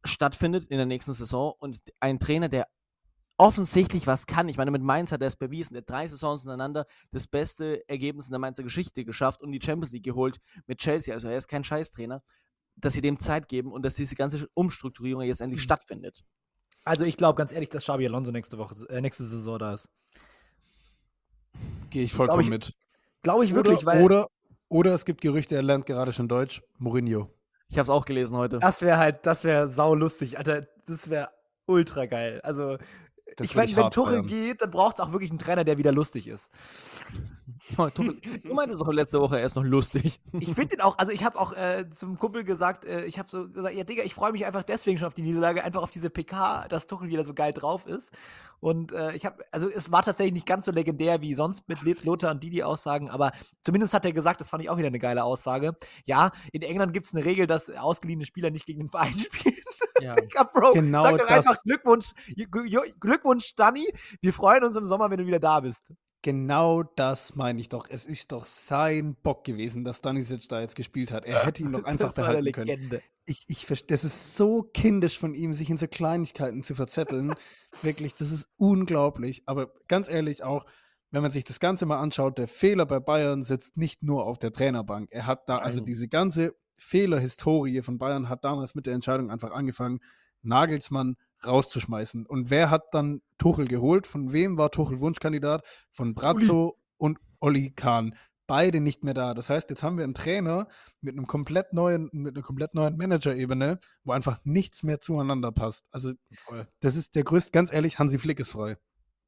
C: stattfindet in der nächsten Saison und ein Trainer, der offensichtlich was kann. Ich meine, mit Mainz hat er es bewiesen. Er hat drei Saisons hintereinander das beste Ergebnis in der Mainzer Geschichte geschafft und die Champions League geholt mit Chelsea. Also er ist kein Scheißtrainer. Dass sie dem Zeit geben und dass diese ganze Umstrukturierung jetzt endlich mhm. stattfindet.
D: Also ich glaube ganz ehrlich, dass Xabi Alonso nächste Woche, äh, nächste Saison da ist.
B: Gehe ich vollkommen
D: glaub ich,
B: mit.
D: Glaube ich
B: oder,
D: wirklich, weil...
B: Oder, oder es gibt Gerüchte, er lernt gerade schon Deutsch. Mourinho.
C: Ich habe es auch gelesen heute.
D: Das wäre halt, das wäre saulustig, Alter. Das wäre ultra geil. Also,
B: das
D: ich meine, wenn Tuchel geht, dann braucht es auch wirklich einen Trainer, der wieder lustig ist.
C: Ja, Tuchel, du meintest auch letzte Woche, er ist noch lustig.
D: Ich finde den auch, also ich habe auch äh, zum Kumpel gesagt, äh, ich habe so gesagt, ja Digga, ich freue mich einfach deswegen schon auf die Niederlage, einfach auf diese P K, dass Tuchel wieder so geil drauf ist. Und äh, ich habe, also es war tatsächlich nicht ganz so legendär wie sonst mit Lothar und Didi Aussagen, aber zumindest hat er gesagt, das fand ich auch wieder eine geile Aussage. Ja, in England gibt es eine Regel, dass ausgeliehene Spieler nicht gegen den Verein spielen.
C: Ja.
D: Digga, Bro,
B: genau
D: sag doch
B: das.
D: einfach Glückwunsch, Glückwunsch, Dani, wir freuen uns im Sommer, wenn du wieder da bist.
B: Genau das meine ich doch. Es ist doch sein Bock gewesen, dass Stanisic da jetzt gespielt hat. Er hätte ihn doch einfach
D: das war eine
B: behalten
D: Legende.
B: können. Ich, ich, das ist so kindisch von ihm, sich in so Kleinigkeiten zu verzetteln. Wirklich, das ist unglaublich. Aber ganz ehrlich auch, wenn man sich das Ganze mal anschaut, der Fehler bei Bayern sitzt nicht nur auf der Trainerbank. Er hat da, also diese ganze Fehlerhistorie von Bayern hat damals mit der Entscheidung einfach angefangen, Nagelsmann rauszuschmeißen. Und wer hat dann Tuchel geholt? Von wem war Tuchel Wunschkandidat? Von Brazzo Uli. und Oli Kahn. Beide nicht mehr da. Das heißt, jetzt haben wir einen Trainer mit einem komplett neuen, mit einer komplett neuen Manager-Ebene, wo einfach nichts mehr zueinander passt. Also, das ist der größte, ganz ehrlich, Hansi Flick ist frei.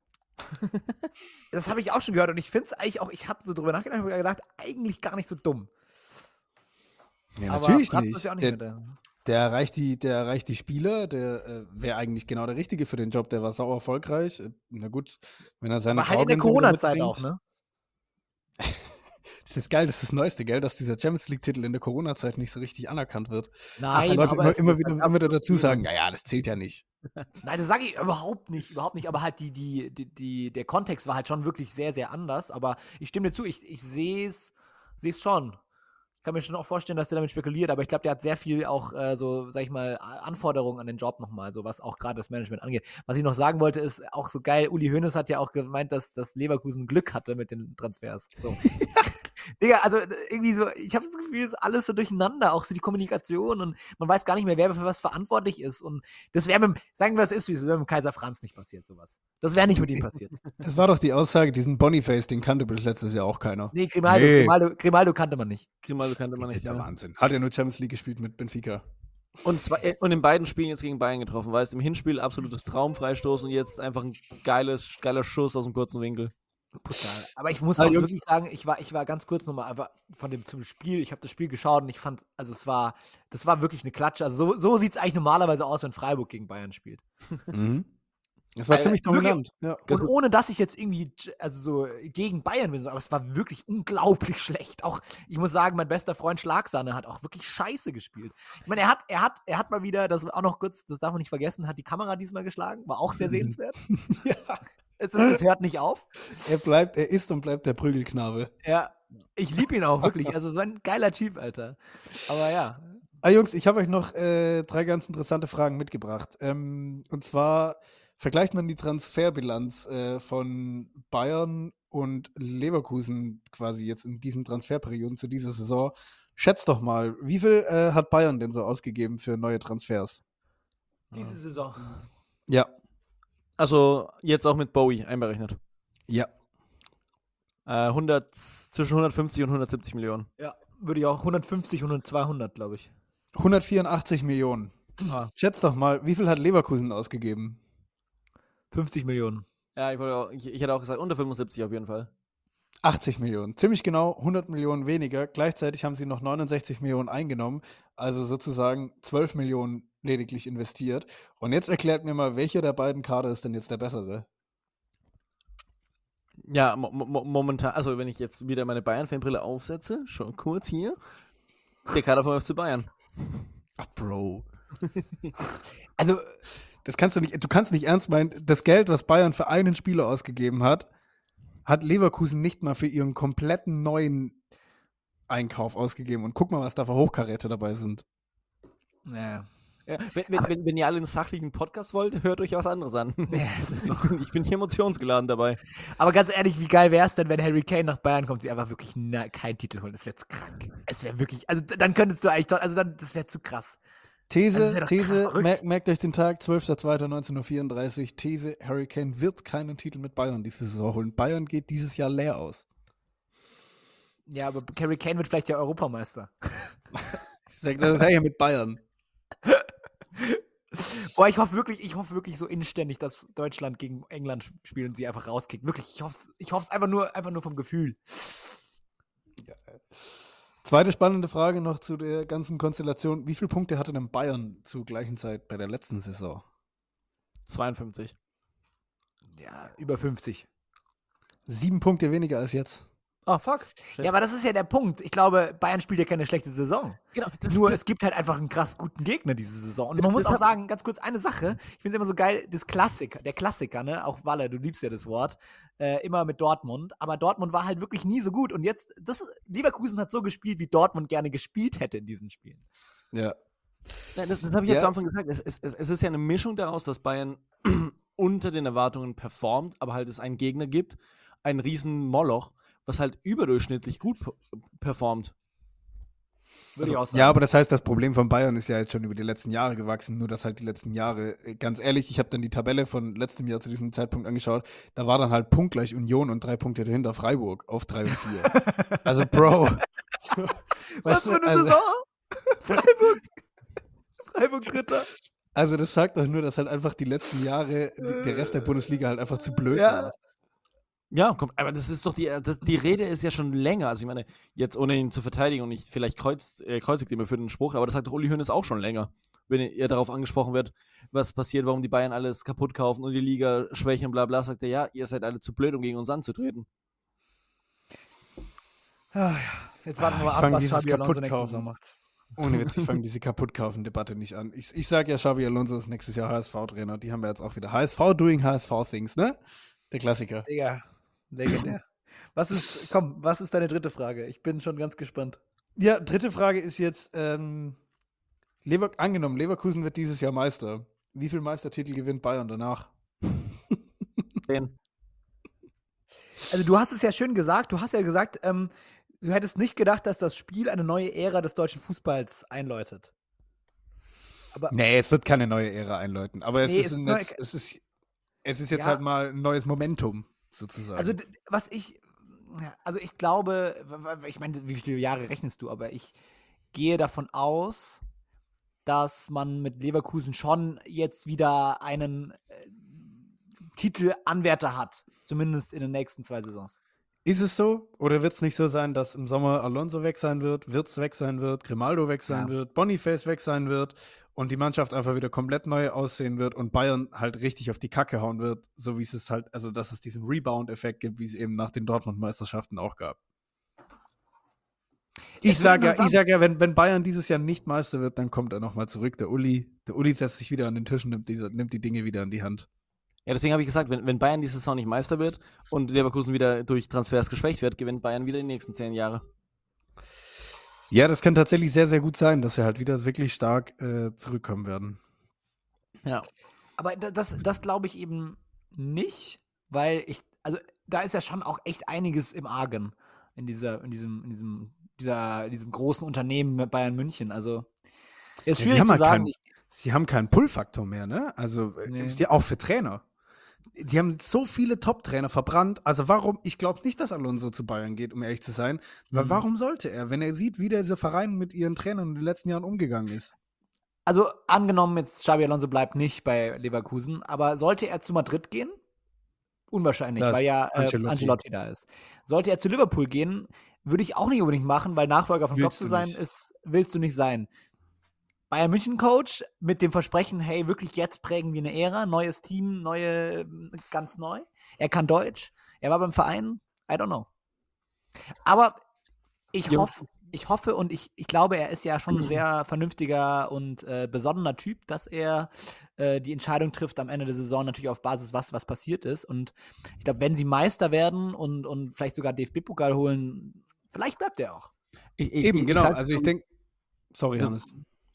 D: Das habe ich auch schon gehört und ich finde es eigentlich auch, ich habe so drüber nachgedacht und gedacht, eigentlich gar nicht so dumm.
B: Ja, natürlich
D: Aber
B: nicht.
D: Ja nicht
B: der,
D: der,
B: der, erreicht die, der erreicht die Spieler, der äh, wäre eigentlich genau der Richtige für den Job, der war sau erfolgreich. Äh, na gut, wenn er seine
D: Aber halt in der Corona-Zeit auch, ne?
B: Das ist geil, das ist das Neueste, gell, dass dieser Champions League-Titel in der Corona-Zeit nicht so richtig anerkannt wird.
D: Nein,
B: Ach, Leute
D: aber
B: immer, immer
D: wieder,
B: immer wieder dazu sagen, naja, das zählt ja nicht.
D: Nein, das sage ich überhaupt nicht, überhaupt nicht. Aber halt die, die, die, die, der Kontext war halt schon wirklich sehr, sehr anders. Aber ich stimme dir zu, ich, ich sehe es schon. Ich kann mir schon auch vorstellen, dass der damit spekuliert, aber ich glaube, der hat sehr viel auch äh, so, sag ich mal, Anforderungen an den Job nochmal, so was auch gerade das Management angeht. Was ich noch sagen wollte, ist auch so geil, Uli Hoeneß hat ja auch gemeint, dass, dass Leverkusen Glück hatte mit den Transfers. So. Digga, also irgendwie so, ich habe das Gefühl, es ist alles so durcheinander, auch so die Kommunikation und man weiß gar nicht mehr, wer für was verantwortlich ist und das wäre mit, sagen wir, es ist, wie es wäre mit Kaiser Franz nicht passiert, sowas. Das wäre nicht mit ihm passiert.
B: Das war doch die Aussage, diesen Boniface, den kannte bis letztes Jahr auch keiner.
D: Nee, Grimaldo,
B: Nee.
D: Grimaldo, Grimaldo kannte man nicht.
C: Grimaldo kannte man
B: Das
C: nicht.
B: ist ja
C: Ja.
B: Wahnsinn. Hat er nur Champions League gespielt mit Benfica.
C: Und, zwei, und in beiden Spielen jetzt gegen Bayern getroffen, weil es im Hinspiel absolutes Traumfreistoß und jetzt einfach ein geiles, geiler Schuss aus dem kurzen Winkel.
D: Brutal. Aber ich muss
B: Ah,
D: auch
B: Jungs.
D: wirklich sagen, ich war, ich war ganz kurz nochmal einfach von dem zum Spiel, ich habe das Spiel geschaut und ich fand, also es war, das war wirklich eine Klatsche. Also so, so sieht es eigentlich normalerweise aus, wenn Freiburg gegen Bayern spielt.
B: Mhm. Das war
D: Weil,
B: ziemlich
D: wirklich-
B: dominant. Ja.
D: Und ohne, dass ich jetzt irgendwie, also so gegen Bayern bin, so, aber es war wirklich unglaublich schlecht. Auch, ich muss sagen, mein bester Freund Schlagsahne hat auch wirklich scheiße gespielt. Ich meine, er hat, er hat, er hat mal wieder, das war auch noch kurz, das darf man nicht vergessen, hat die Kamera diesmal geschlagen, war auch sehr sehenswert.
B: ja.
D: Es, es hört nicht auf.
B: Er bleibt, er ist und bleibt der Prügelknabe.
D: Ja, ich liebe ihn auch wirklich. Also so ein geiler Typ, Alter. Aber ja.
B: Ah, Jungs, ich habe euch noch äh, drei ganz interessante Fragen mitgebracht. Ähm, und zwar vergleicht man die Transferbilanz äh, von Bayern und Leverkusen quasi jetzt in diesen Transferperioden zu dieser Saison. Schätzt doch mal, wie viel äh, hat Bayern denn so ausgegeben für neue Transfers?
D: Diese Saison.
B: Ja.
C: Also jetzt auch mit Bowie einberechnet.
B: Ja.
C: Äh, hundert, zwischen hundertfünfzig und hundertsiebzig Millionen.
D: Ja, würde ich auch hundertfünfzig und zweihundert, glaube ich.
B: hundertvierundachtzig Millionen.
C: Ah.
B: Schätzt doch mal, wie viel hat Leverkusen ausgegeben?
D: fünfzig Millionen.
C: Ja, ich, wollte auch, ich, ich hätte auch gesagt, unter fünfundsiebzig auf jeden Fall.
B: achtzig Millionen. Ziemlich genau hundert Millionen weniger. Gleichzeitig haben sie noch neunundsechzig Millionen eingenommen, also sozusagen zwölf Millionen lediglich investiert. Und jetzt erklärt mir mal, welcher der beiden Kader ist denn jetzt der bessere?
C: Ja, mo mo momentan, also wenn ich jetzt wieder meine Bayern-Fanbrille aufsetze, schon kurz hier, der Kader vom F C Bayern.
B: Ach, Bro.
D: Also,
B: Das kannst du nicht, du kannst nicht ernst meinen, das Geld, was Bayern für einen Spieler ausgegeben hat, hat Leverkusen nicht mal für ihren kompletten neuen Einkauf ausgegeben. Und guck mal, was da für Hochkaräte dabei sind.
D: naja.
C: Ja, wenn, wenn, wenn, wenn ihr alle einen sachlichen Podcast wollt, hört euch was anderes an.
D: Ja, das ist so.
C: Ich bin hier emotionsgeladen dabei.
D: Aber ganz ehrlich, wie geil wäre es denn, wenn Harry Kane nach Bayern kommt, sie einfach wirklich na, keinen Titel holen? Das wäre zu krank. Es wäre wirklich, also dann könntest du eigentlich doch, also dann, das wäre zu krass.
B: These,
D: Also das wär doch
B: These,
D: verrückt.
B: merkt, merkt euch den Tag, zwölfter zweiter neunzehnhundertvierunddreißig. These, Harry Kane wird keinen Titel mit Bayern diese Saison holen. Bayern geht dieses Jahr leer aus.
D: Ja, aber Harry Kane wird vielleicht ja Europameister.
B: Ich sag, das sag ich ja mit Bayern.
D: Boah, ich hoffe wirklich, ich hoffe wirklich so inständig, dass Deutschland gegen England spielt und sie einfach rauskickt. Wirklich, ich hoffe es ich hoff's einfach nur, einfach nur vom Gefühl.
B: Zweite spannende Frage noch zu der ganzen Konstellation. Wie viele Punkte hatte denn Bayern zur gleichen Zeit bei der letzten Saison?
C: zweiundfünfzig.
D: Ja, über fünfzig.
B: Sieben Punkte weniger als jetzt.
C: Ah, fuck. Shit.
D: Ja, aber das ist ja der Punkt. Ich glaube, Bayern spielt ja keine schlechte Saison.
C: genau. Das
D: Nur, es gibt halt einfach einen krass guten Gegner diese Saison. Und man muss
C: Das
D: auch
C: hat-
D: sagen, ganz kurz eine Sache. Ich finde es immer so geil, das Klassiker, der Klassiker, ne? Auch Walle, du liebst ja das Wort. Äh, immer mit Dortmund. Aber Dortmund war halt wirklich nie so gut. Und jetzt, das, Leverkusen hat so gespielt, wie Dortmund gerne gespielt hätte in diesen Spielen.
B: Ja.
C: Nein, das, das habe ich ja
B: Ja.
C: zu Anfang gesagt. Es, es, es, es ist ja eine Mischung daraus, dass Bayern unter den Erwartungen performt, aber halt es einen Gegner gibt, ein riesen Moloch, was halt überdurchschnittlich gut per- performt.
D: Würde ich auch sagen.
B: Ja, aber das heißt, das Problem von Bayern ist ja jetzt schon über die letzten Jahre gewachsen, nur dass halt die letzten Jahre, äh, ganz ehrlich, ich habe dann die Tabelle von letztem Jahr zu diesem Zeitpunkt angeschaut, da war dann halt punktgleich Union und drei Punkte dahinter Freiburg auf drei und vier. Also Bro.
D: Was für eine
B: also,
D: Saison? Freiburg. Freiburg Dritter.
B: Also das sagt doch nur, dass halt einfach die letzten Jahre die, der Rest der Bundesliga halt einfach zu blöd
D: Ja.
B: war.
C: Ja, komm, aber das ist doch die, das, die Rede ist ja schon länger. Also ich meine, jetzt ohne ihn zu verteidigen und nicht vielleicht kreuzt, äh, kreuzigt ihn mir für den Spruch, aber das sagt doch Uli Hoeneß auch schon länger. Wenn er darauf angesprochen wird, was passiert, warum die Bayern alles kaputt kaufen und die Liga schwächen, bla bla, sagt er, ja, ihr seid alle zu blöd, um gegen uns anzutreten.
D: Ah, ja. Jetzt warten wir
B: Ah,
D: mal
B: ich
D: ab,
B: fang
D: was
B: dieses
D: Xabi Alonso nächste
B: Kaputtkaufen.
D: Saison macht.
B: Ohne Witz, ich fange diese Kaputtkaufen-Debatte nicht an. Ich, ich sage ja, Xabi Alonso ist nächstes Jahr H S V-Trainer. Die haben wir jetzt auch wieder. H S V doing H S V-Things, ne? Der Klassiker.
D: Digga, legendär. Was ist, komm, was ist deine dritte Frage? Ich bin schon ganz gespannt.
B: Ja, dritte Frage ist jetzt, ähm, Lever angenommen, Leverkusen wird dieses Jahr Meister. Wie viel Meistertitel gewinnt Bayern danach?
C: Den.
D: Also du hast es ja schön gesagt, du hast ja gesagt, ähm, du hättest nicht gedacht, dass das Spiel eine neue Ära des deutschen Fußballs einläutet. Aber
B: Nee, es wird keine neue Ära einläuten. Aber es,
D: Nee,
B: ist,
D: es ist
B: ein
D: neu-
B: jetzt, es, ist, es ist jetzt
D: Ja.
B: halt mal ein neues Momentum, sozusagen.
D: also d- was ich, also ich glaube, w- w- ich meine, wie viele Jahre rechnest du, aber ich gehe davon aus, dass man mit Leverkusen schon jetzt wieder einen äh, Titelanwärter hat. Zumindest in den nächsten zwei Saisons.
B: Ist es so? Oder wird es nicht so sein, dass im Sommer Alonso weg sein wird, Wirtz weg sein wird, Grimaldo weg sein
D: Ja.
B: wird, Boniface weg sein wird und die Mannschaft einfach wieder komplett neu aussehen wird und Bayern halt richtig auf die Kacke hauen wird, so wie es es halt, also dass es diesen Rebound-Effekt gibt, wie es eben nach den Dortmund-Meisterschaften auch gab. Ich
D: Es wird
B: sage ja, ich
D: interessant.
B: sag ja wenn, wenn Bayern dieses Jahr nicht Meister wird, dann kommt er nochmal zurück. Der Uli, der Uli setzt sich wieder an den Tisch und nimmt, diese, nimmt die Dinge wieder in die Hand.
C: Ja, deswegen habe ich gesagt, wenn, wenn Bayern die Saison nicht Meister wird und Leverkusen wieder durch Transfers geschwächt wird, gewinnt Bayern wieder die nächsten zehn Jahre.
B: Ja, das kann tatsächlich sehr, sehr gut sein, dass sie halt wieder wirklich stark äh, zurückkommen werden.
C: Ja.
D: Aber da- das, das glaube ich eben nicht, weil ich, also da ist ja schon auch echt einiges im Argen in dieser, in diesem, in diesem, dieser, in diesem großen Unternehmen mit Bayern München. Also ist
B: Ja,
D: schwierig
B: sie haben
D: zu
B: halt
D: sagen.
B: keinen- Sie haben keinen Pull-Faktor mehr, ne? Also äh,
D: Nee.
B: ist ja auch für Trainer. Die haben so viele Top-Trainer verbrannt. Also warum? Ich glaube nicht, dass Alonso zu Bayern geht, um ehrlich zu sein. Weil
D: Mhm.
B: warum sollte er, wenn er sieht, wie dieser Verein mit ihren Trainern in den letzten Jahren umgegangen ist?
D: Also angenommen, jetzt Xabi Alonso bleibt nicht bei Leverkusen, aber sollte er zu Madrid gehen? Unwahrscheinlich,
B: Das
D: weil ja äh,
B: Ancelotti.
D: Ancelotti. da ist. Sollte er zu Liverpool gehen, würde ich auch nicht unbedingt machen, weil Nachfolger von Klopp
B: Willst
D: zu
B: du
D: sein,
B: nicht.
D: ist, willst du nicht sein. Bayern München Coach mit dem Versprechen, hey, wirklich jetzt prägen wir eine Ära, neues Team, neue, ganz neu. Er kann Deutsch, er war beim Verein, I don't know. Aber ich
C: Ja.
D: hoffe, ich hoffe und ich, ich glaube, er ist ja schon ein sehr vernünftiger und äh, besonnener Typ, dass er äh, die Entscheidung trifft am Ende der Saison natürlich auf Basis was, was passiert ist. Und ich glaube, wenn sie Meister werden und, und vielleicht sogar D F B-Pokal holen, vielleicht bleibt er auch.
C: Ich, ich,
B: Eben,
C: ich
B: genau.
C: sag-
B: Also ich denke, sorry,
C: Ja.
B: Hannes.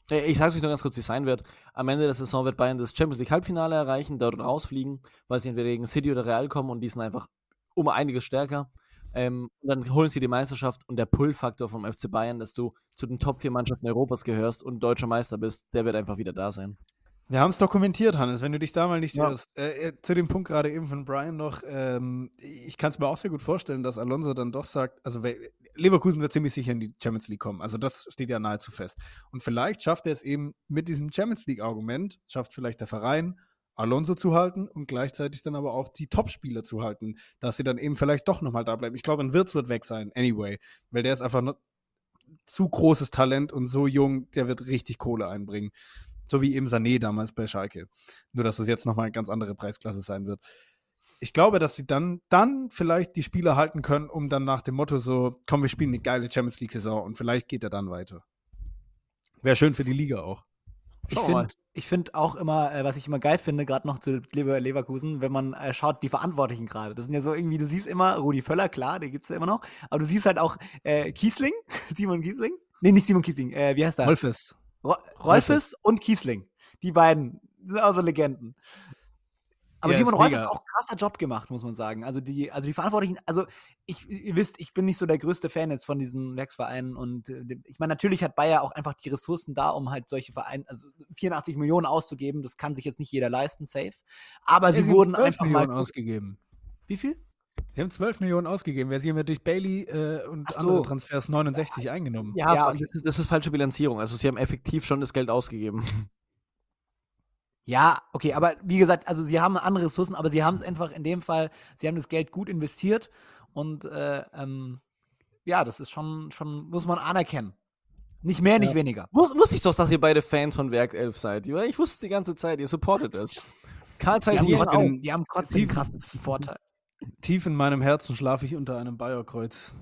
C: Ich sage euch nur ganz kurz, wie es sein wird. Am Ende der Saison wird Bayern das Champions League Halbfinale erreichen, dort rausfliegen, weil sie entweder gegen City oder Real kommen und die sind einfach um einiges stärker. Ähm, und dann holen sie die Meisterschaft und der Pull-Faktor vom F C Bayern, dass du zu den Top vier Mannschaften Europas gehörst und deutscher Meister bist, der wird einfach wieder da sein.
B: Wir haben es dokumentiert, Hannes, wenn du dich da mal nicht
C: Ja.
B: irrst. Äh, äh, zu dem Punkt gerade eben von Brian noch, ähm, ich kann es mir auch sehr gut vorstellen, dass Alonso dann doch sagt, also we- Leverkusen wird ziemlich sicher in die Champions League kommen. Also das steht ja nahezu fest. Und vielleicht schafft er es eben mit diesem Champions League-Argument, schafft vielleicht der Verein, Alonso zu halten und gleichzeitig dann aber auch die Topspieler zu halten, dass sie dann eben vielleicht doch nochmal da bleiben. Ich glaube, ein Wirtz wird weg sein, anyway, weil der ist einfach noch zu großes Talent und so jung, der wird richtig Kohle einbringen. So wie eben Sané damals bei Schalke. Nur, dass es jetzt nochmal eine ganz andere Preisklasse sein wird. Ich glaube, dass sie dann, dann vielleicht die Spieler halten können, um dann nach dem Motto so, komm, wir spielen eine geile Champions League-Saison und vielleicht geht er dann weiter. Wäre schön für die Liga auch.
D: Ich
C: Schauen wir mal.
D: finde ich find auch immer, äh, was ich immer geil finde, gerade noch zu Lever Leverkusen, wenn man äh, schaut, die Verantwortlichen gerade. Das sind ja so irgendwie, du siehst immer Rudi Völler, klar, den gibt's ja immer noch, aber du siehst halt auch äh, Kiesling, Simon Kiesling. Nee, nicht Simon Kiesling, äh, wie heißt der?
B: Wolfes.
D: Ro Rolfes und Kiesling. Die beiden sind auch so Legenden. Aber
B: Ja,
D: Simon
B: ist
D: Rolfes
B: mega.
D: hat auch einen krasser Job gemacht, muss man sagen. Also die, also die Verantwortlichen, also ich, ihr wisst, ich bin nicht so der größte Fan jetzt von diesen Werksvereinen und äh, ich meine, natürlich hat Bayer auch einfach die Ressourcen da, um halt solche Vereine, also vierundachtzig Millionen auszugeben, das kann sich jetzt nicht jeder leisten, safe. Aber sie
B: haben
D: wurden
B: zwölf
D: einfach
B: Millionen
D: mal.
B: ausgegeben.
D: Wie viel?
B: Sie haben zwölf Millionen ausgegeben. Wer sie haben ja durch Bailey äh, und
D: Ach so.
B: andere Transfers neunundsechzig eingenommen.
C: Ja,
D: Ja,
C: vor allem, das, ist, das ist falsche Bilanzierung. Also sie haben effektiv schon das Geld ausgegeben.
D: Ja, okay, aber wie gesagt, also sie haben andere Ressourcen, aber sie haben es einfach in dem Fall, sie haben das Geld gut investiert und äh, ähm, ja, das ist schon, schon, muss man anerkennen. Nicht mehr, nicht weniger.
C: Wus wusste ich doch, dass ihr beide Fans von Werk elf seid. Ja, ich wusste es die ganze Zeit, ihr supportet es. Karl
D: Die
C: Zeiss
D: haben,
C: Jena
D: trotzdem,
C: auch.
D: die haben trotzdem einen krassen Vorteil.
B: Tief in meinem Herzen schlafe ich unter einem Bayerkreuz.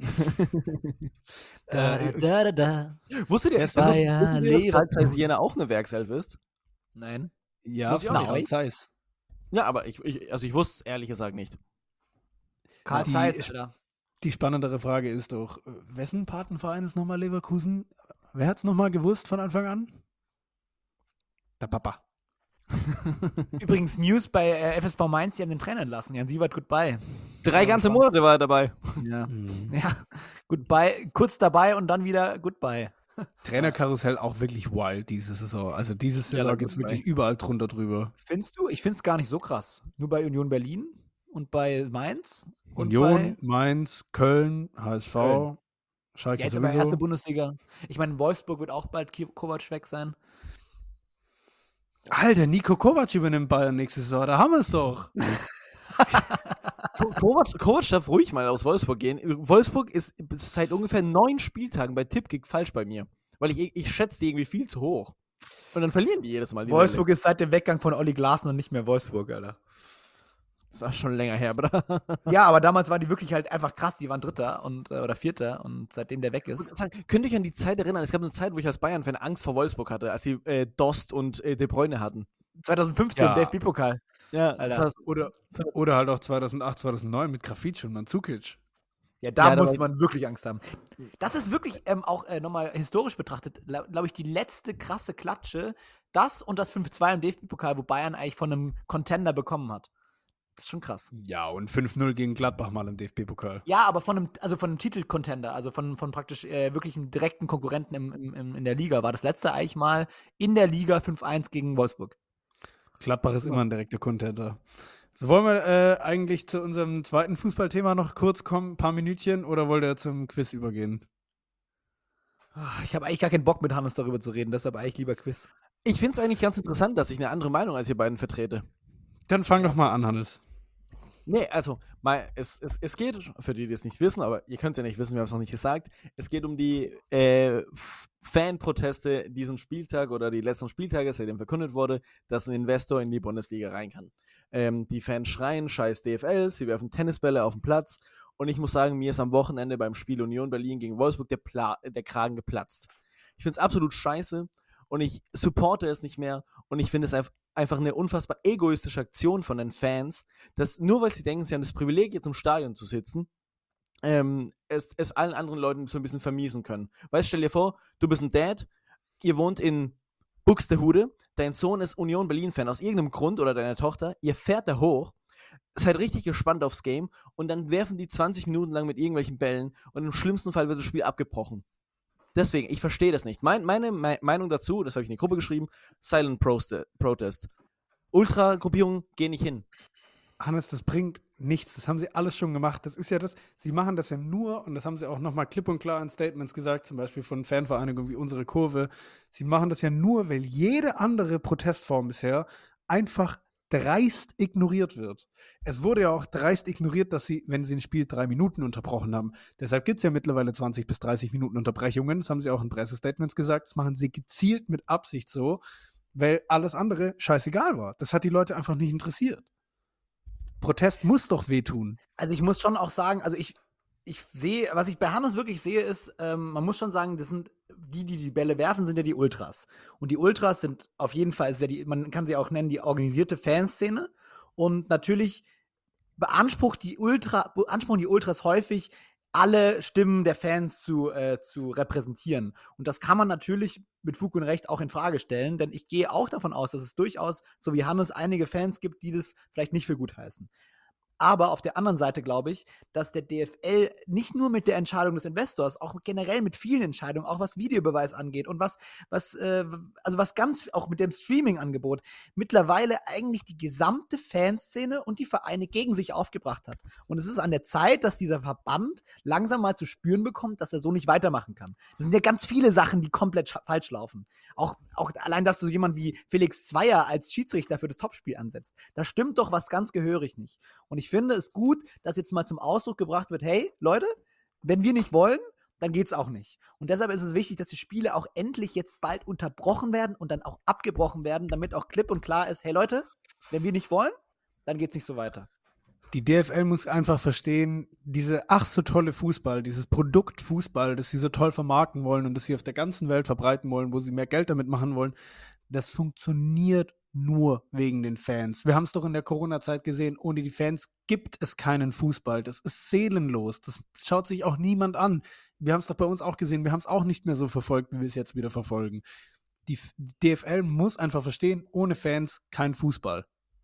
D: Da,
B: Äh,
D: da, da, da.
C: Wusstet ihr,
B: Yes,
C: dass,
D: Bayer
C: wusstet ihr, dass Karl
D: Leverkusen.
C: Zeiss Jena auch eine Werkself ist?
D: Nein.
B: Ja,
C: Muss ich auch
B: von
C: nicht.
B: Karl Zeiss.
C: Ja, aber ich, ich also ich wusste es ehrlich gesagt nicht.
D: Karl
B: Die-
D: Zeiss, Alter.
B: Die spannendere Frage ist doch, äh, wessen Patenverein ist nochmal Leverkusen? Wer hat es nochmal gewusst von Anfang an? Der Papa.
D: Übrigens, News bei äh, F S V Mainz, die haben den Trainer entlassen. Jan Siebert, goodbye.
C: Drei
D: Ja,
C: ganze
D: spannend.
C: Monate war er dabei.
D: Ja. Ja, goodbye. Kurz dabei und dann wieder goodbye.
B: Trainerkarussell auch wirklich wild diese Saison. Also diese Saison
D: da
B: geht es
D: gut
B: wirklich überall drunter drüber.
D: Findest du? Ich finde es gar nicht so krass. Nur bei Union Berlin und bei Mainz. Und
B: Union,
D: bei,
B: Mainz, Köln, H S V,
D: Köln.
B: Schalke
D: ja, jetzt aber
B: sowieso.
D: erste Bundesliga. Ich meine, Wolfsburg wird auch bald Ki- Kovac weg sein.
B: Alter, Nico Kovac übernimmt Bayern nächste Saison. Da haben wir es doch.
C: Ko- Kovac, Kovac darf ruhig mal aus Wolfsburg gehen. Wolfsburg ist seit ungefähr neun Spieltagen bei Tippkick falsch bei mir. Weil ich, ich schätze die irgendwie viel zu hoch. Und dann verlieren die jedes Mal. Die
D: Wolfsburg ist seit dem Weggang von Olli Glasner nicht mehr Wolfsburg, Alter.
C: Das ist schon länger her, aber.
D: Ja, aber damals war die wirklich halt einfach krass. Die waren Dritter und, äh, oder Vierter und seitdem der weg ist.
C: Könnt ihr euch an die Zeit erinnern? Es gab eine Zeit, wo ich als Bayern-Fan Angst vor Wolfsburg hatte, als sie äh, Dost und äh, De Bruyne hatten.
D: zwanzig fünfzehn,
B: Ja.
D: D F B-Pokal.
C: Ja,
D: Alter.
C: das war,
B: Oder, oder halt auch zweitausendacht, zweitausendneun mit Grafitsch und Mandzukic.
D: Ja, da
C: Ja, da
D: musste
C: war-
D: man wirklich Angst haben. Das ist wirklich ähm, auch äh, nochmal historisch betrachtet, glaube ich, die letzte krasse Klatsche. Das und das fünf zwei im D F B-Pokal, wo Bayern eigentlich von einem Contender bekommen hat. Das ist schon krass.
B: Ja, und fünf null gegen Gladbach mal im D F B-Pokal.
D: Ja, aber von einem, also von einem Titelcontender, also von, von praktisch äh, wirklich einem direkten Konkurrenten im, im, im, in der Liga, war das letzte eigentlich mal in der Liga fünf eins gegen Wolfsburg.
B: Gladbach ist immer ein direkter Contender. So, wollen wir äh, eigentlich zu unserem zweiten Fußballthema noch kurz kommen, ein paar Minütchen, oder wollt ihr zum Quiz übergehen?
D: Ah, Ich habe eigentlich gar keinen Bock mit Hannes darüber zu reden, deshalb eigentlich lieber Quiz.
C: ich finde es eigentlich ganz interessant, dass ich eine andere Meinung als ihr beiden vertrete.
B: Dann fang doch mal an, Hannes.
C: Nee, also, mal, es, es, es geht, für die, die es nicht wissen, aber ihr könnt es ja nicht wissen, wir haben es noch nicht gesagt, es geht um die äh, F- Fanproteste diesen Spieltag oder die letzten Spieltage, seitdem verkündet wurde, dass ein Investor in die Bundesliga rein kann. Ähm, die Fans schreien, scheiß D F L, sie werfen Tennisbälle auf den Platz und ich muss sagen, mir ist am Wochenende beim Spiel Union Berlin gegen Wolfsburg der, Pla der Kragen geplatzt. Ich finde es absolut scheiße und ich supporte es nicht mehr und ich finde es einfach einfach eine unfassbar egoistische Aktion von den Fans, dass nur weil sie denken, sie haben das Privileg, jetzt im Stadion zu sitzen, ähm, es, es allen anderen Leuten so ein bisschen vermiesen können. Weißt, stell dir vor, du bist ein Dad, ihr wohnt in Buxtehude, dein Sohn ist Union Berlin-Fan aus irgendeinem Grund oder deine Tochter, ihr fährt da hoch, seid richtig gespannt aufs Game und dann werfen die zwanzig Minuten lang mit irgendwelchen Bällen und im schlimmsten Fall wird das Spiel abgebrochen. Deswegen, ich verstehe das nicht. Mein, meine Me- Meinung dazu, das habe ich in die Gruppe geschrieben, Silent Proste- Protest. Ultra-Gruppierungen gehen nicht hin.
B: Hannes, das bringt nichts. Das haben sie alles schon gemacht. Das ist ja das, sie machen das ja nur, und das haben sie auch nochmal klipp und klar in Statements gesagt, zum Beispiel von Fanvereinigungen wie unsere Kurve. Sie machen das ja nur, weil jede andere Protestform bisher einfach dreist ignoriert wird. Es wurde ja auch dreist ignoriert, dass sie, wenn sie ein Spiel drei Minuten unterbrochen haben. Deshalb gibt es ja mittlerweile zwanzig bis dreißig Minuten Unterbrechungen. Das haben sie auch in Pressestatements gesagt. Das machen sie gezielt mit Absicht so, weil alles andere scheißegal war. Das hat die Leute einfach nicht interessiert. Protest muss doch wehtun.
D: Also ich muss schon auch sagen, also ich, ich sehe, was ich bei Hannes wirklich sehe, ist, ähm, man muss schon sagen, das sind die, die die Bälle werfen, sind ja die Ultras. Und die Ultras sind auf jeden Fall, ist ja die, man kann sie auch nennen, die organisierte Fanszene. Und natürlich beansprucht die Ultra, beanspruchen die Ultras häufig, alle Stimmen der Fans zu, äh, zu repräsentieren. Und das kann man natürlich mit Fug und Recht auch in Frage stellen, denn ich gehe auch davon aus, dass es durchaus, so wie Hannes, einige Fans gibt, die das vielleicht nicht für gut heißen. Aber auf der anderen Seite glaube ich, dass der D F L nicht nur mit der Entscheidung des Investors, auch generell mit vielen Entscheidungen, auch was Videobeweis angeht und was, was, äh, also was ganz, auch mit dem Streaming-Angebot, mittlerweile eigentlich die gesamte Fanszene und die Vereine gegen sich aufgebracht hat. Und es ist an der Zeit, dass dieser Verband langsam mal zu spüren bekommt, dass er so nicht weitermachen kann. Das sind ja ganz viele Sachen, die komplett scha- falsch laufen. Auch, auch allein, dass du jemand wie Felix Zweier als Schiedsrichter für das Topspiel ansetzt. Da stimmt doch was ganz gehörig nicht. Und ich Ich finde es gut, dass jetzt mal zum Ausdruck gebracht wird, hey, Leute, wenn wir nicht wollen, dann geht's auch nicht. Und deshalb ist es wichtig, dass die Spiele auch endlich jetzt bald unterbrochen werden und dann auch abgebrochen werden, damit auch klipp und klar ist, hey Leute, wenn wir nicht wollen, dann geht's nicht so weiter.
B: Die D F L muss einfach verstehen, diese ach so tolle Fußball, dieses Produkt Fußball, das sie so toll vermarkten wollen und das sie auf der ganzen Welt verbreiten wollen, wo sie mehr Geld damit machen wollen, das funktioniert nur wegen den Fans. Wir haben es doch in der Corona-Zeit gesehen, ohne die Fans gibt es keinen Fußball. Das ist seelenlos. Das schaut sich auch niemand an. Wir haben es doch bei uns auch gesehen. Wir haben es auch nicht mehr so verfolgt, wie wir es jetzt wieder verfolgen. Die D F L muss einfach verstehen, ohne Fans kein Fußball.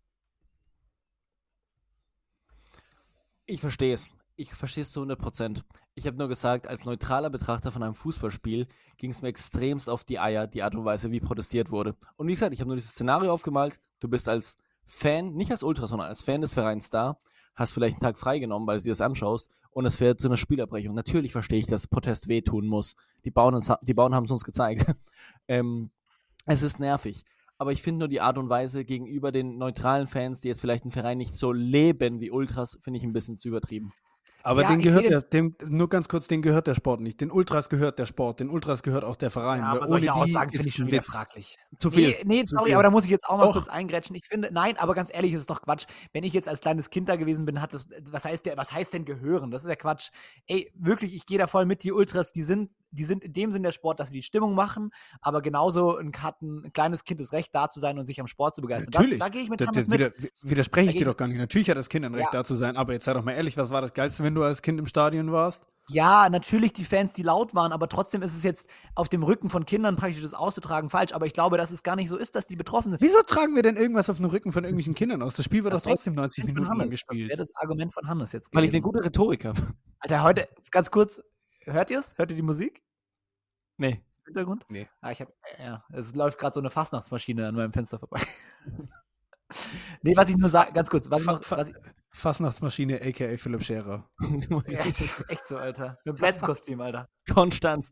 C: Ich verstehe es. Ich verstehe es zu hundert Prozent. Ich habe nur gesagt, als neutraler Betrachter von einem Fußballspiel ging es mir extremst auf die Eier, die Art und Weise, wie protestiert wurde. Und wie gesagt, ich habe nur dieses Szenario aufgemalt. Du bist als Fan, nicht als Ultra, sondern als Fan des Vereins da, hast vielleicht einen Tag freigenommen, weil du dir das anschaust und es fährt zu einer Spielabbrechung. Natürlich verstehe ich, dass Protest wehtun muss. Die Bauern, die Bauern haben es uns gezeigt. ähm, es ist nervig. Aber ich finde nur die Art und Weise gegenüber den neutralen Fans, die jetzt vielleicht einen Verein nicht so leben wie Ultras, finde ich ein bisschen zu übertrieben.
B: Aber
D: Ja,
B: den
D: ich
B: gehört
D: sehe-
B: der, dem, nur ganz kurz, den gehört der Sport nicht. Den Ultras gehört der Sport, den Ultras gehört auch der Verein.
D: Ja,
B: weil
D: aber solche
B: ohne die
D: Aussagen
B: ist
D: finde ich
B: es
D: schon
B: ein
D: wieder
B: Witz.
C: Zu
D: fraglich.
C: viel.
D: Nee, nee
C: Zu
D: sorry,
C: viel.
D: aber da muss ich jetzt auch mal
B: Doch.
D: kurz eingrätschen. Ich finde, nein, aber ganz ehrlich, es ist doch Quatsch. Wenn ich jetzt als kleines Kind da gewesen bin, hat das, was heißt der, was heißt denn gehören? Das ist ja Quatsch. Ey, wirklich, ich gehe da voll mit. Die Ultras, die sind, die sind in dem Sinn der Sport, dass sie die Stimmung machen, aber genauso ein, hat ein, ein kleines Kind das Recht, da zu sein und sich am Sport zu begeistern.
B: Natürlich.
D: Das, da gehe ich mit
B: Das-
D: Hannes
B: das
D: mit.
B: wieder, widerspreche ich
D: Da
B: dir
D: gehe
B: doch gar nicht. Natürlich hat das Kind ein Recht,
D: Ja.
B: da zu sein, aber jetzt sei doch mal ehrlich, was war das Geilste, wenn du als Kind im Stadion warst?
D: Ja, natürlich die Fans, die laut waren, aber trotzdem ist es jetzt auf dem Rücken von Kindern praktisch das auszutragen falsch. Aber ich glaube, dass es gar nicht so ist, dass die betroffen sind.
B: Wieso tragen wir denn irgendwas auf dem Rücken von irgendwelchen Kindern aus? Das Spiel wird
D: Das
B: doch trotzdem neunzig
D: Argument von
B: Minuten lang
D: Hannes. Das
B: gespielt.
D: wäre das Argument von Hannes jetzt
C: Weil ich eine
D: gewesen.
C: gute Rhetorik habe.
D: Alter, heute, ganz kurz, hört ihr es? Hört ihr die Musik
C: Nee.
D: im Hintergrund?
B: Nee.
D: Ah, ich hab, ja, es läuft gerade so eine Fastnachtsmaschine an meinem Fenster vorbei. Nee, was ich nur sage, ganz kurz, was ich noch,
B: Fa-
D: was ich,
B: Fastnachtsmaschine, a k a. Philipp Scherer.
D: ja, ist echt so, Alter. Mit Blitzkostüm, Alter.
C: Konstanz.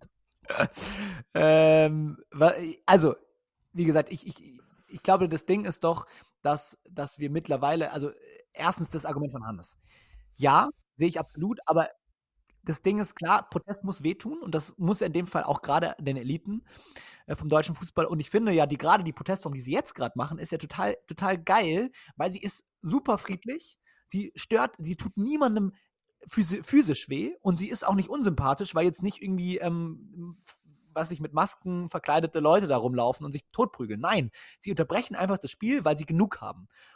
D: ähm, wa- also, wie gesagt, ich, ich, ich glaube, das Ding ist doch, dass, dass wir mittlerweile, also erstens das Argument von Hannes. Ja, sehe ich absolut, aber das Ding ist klar, Protest muss wehtun und das muss in dem Fall auch gerade den Eliten äh, vom deutschen Fußball. Und ich finde ja, die gerade die Protestform, die sie jetzt gerade machen, ist ja total, total geil, weil sie ist super friedlich, sie stört, sie tut niemandem physi- physisch weh und sie ist auch nicht unsympathisch, weil jetzt nicht irgendwie, ähm, was sich mit Masken verkleidete Leute da rumlaufen und sich totprügeln. Nein, sie unterbrechen einfach das Spiel, weil sie genug haben.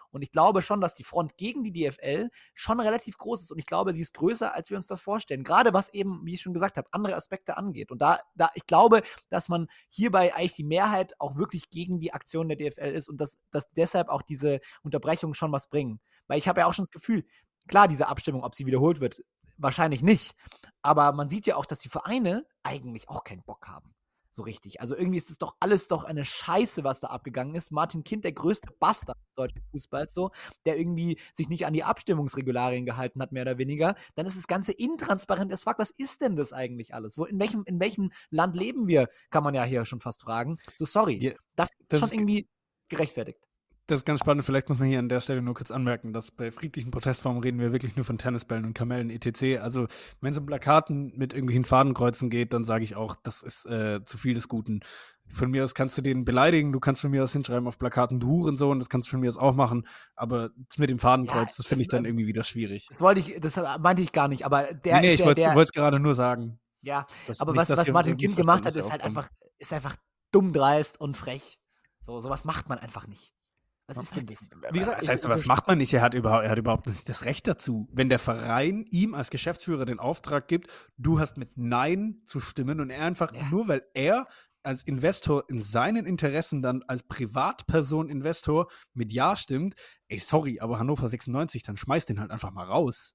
D: Und ich glaube schon, dass die Front gegen die D F L schon relativ groß ist. Und ich glaube, sie ist größer, als wir uns das vorstellen. Gerade was eben, wie ich schon gesagt habe, andere Aspekte angeht. Und da, da ich glaube, dass man hierbei eigentlich die Mehrheit auch wirklich gegen die Aktion der D F L ist und dass, dass deshalb auch diese Unterbrechungen schon was bringen. Weil ich habe ja auch schon das Gefühl, klar, diese Abstimmung, ob sie wiederholt wird, wahrscheinlich nicht. Aber man sieht ja auch, dass die Vereine eigentlich auch keinen Bock haben. So richtig. Also irgendwie ist es doch alles doch eine Scheiße, was da abgegangen ist. Martin Kind, der größte Bastard des deutschen Fußballs, so, der irgendwie sich nicht an die Abstimmungsregularien gehalten hat, mehr oder weniger. Dann ist das Ganze intransparent as fuck. Was ist denn das eigentlich alles? Wo, in, welchem, in welchem Land leben wir, kann man ja hier schon fast fragen. So, sorry.
B: Ja,
D: das ist
B: das
D: schon
B: ist
D: irgendwie gerechtfertigt.
B: Das ist ganz spannend. Vielleicht muss man hier an der Stelle nur kurz anmerken, dass bei friedlichen Protestformen reden wir wirklich nur von Tennisbällen und Kamellen et cetera. Also wenn es um Plakaten mit irgendwelchen Fadenkreuzen geht, dann sage ich auch, das ist äh, zu viel des Guten. Von mir aus kannst du den beleidigen, du kannst von mir aus hinschreiben auf Plakaten, du Hurensohn, das kannst du von mir aus auch machen, aber das mit dem Fadenkreuz,
D: Ja,
B: das finde
D: das-
B: ich dann irgendwie wieder schwierig.
D: Das wollte ich, das meinte ich gar nicht, aber der
B: nee, nee,
D: ist
B: ich
D: der, der
B: wollte es gerade nur sagen.
D: ja,
B: dass
D: aber
B: nicht,
D: was,
B: dass
D: was
B: hier
D: Martin Kind gemacht hat, ist
B: Missverständnisse
D: halt
B: aufkommen.
D: einfach, ist einfach dumm dreist und frech. So, sowas macht man einfach nicht. Was ist denn das?
C: Wie gesagt,
B: Das heißt,
C: ich-
B: was macht man nicht? Er hat, überhaupt, er hat überhaupt nicht das Recht dazu. Wenn der Verein ihm als Geschäftsführer den Auftrag gibt, du hast mit Nein zu stimmen und er einfach,
D: Ja.
B: nur weil er als Investor in seinen Interessen dann als Privatperson-Investor mit Ja stimmt, ey, sorry, aber Hannover sechsundneunzig, dann schmeißt den halt einfach mal raus.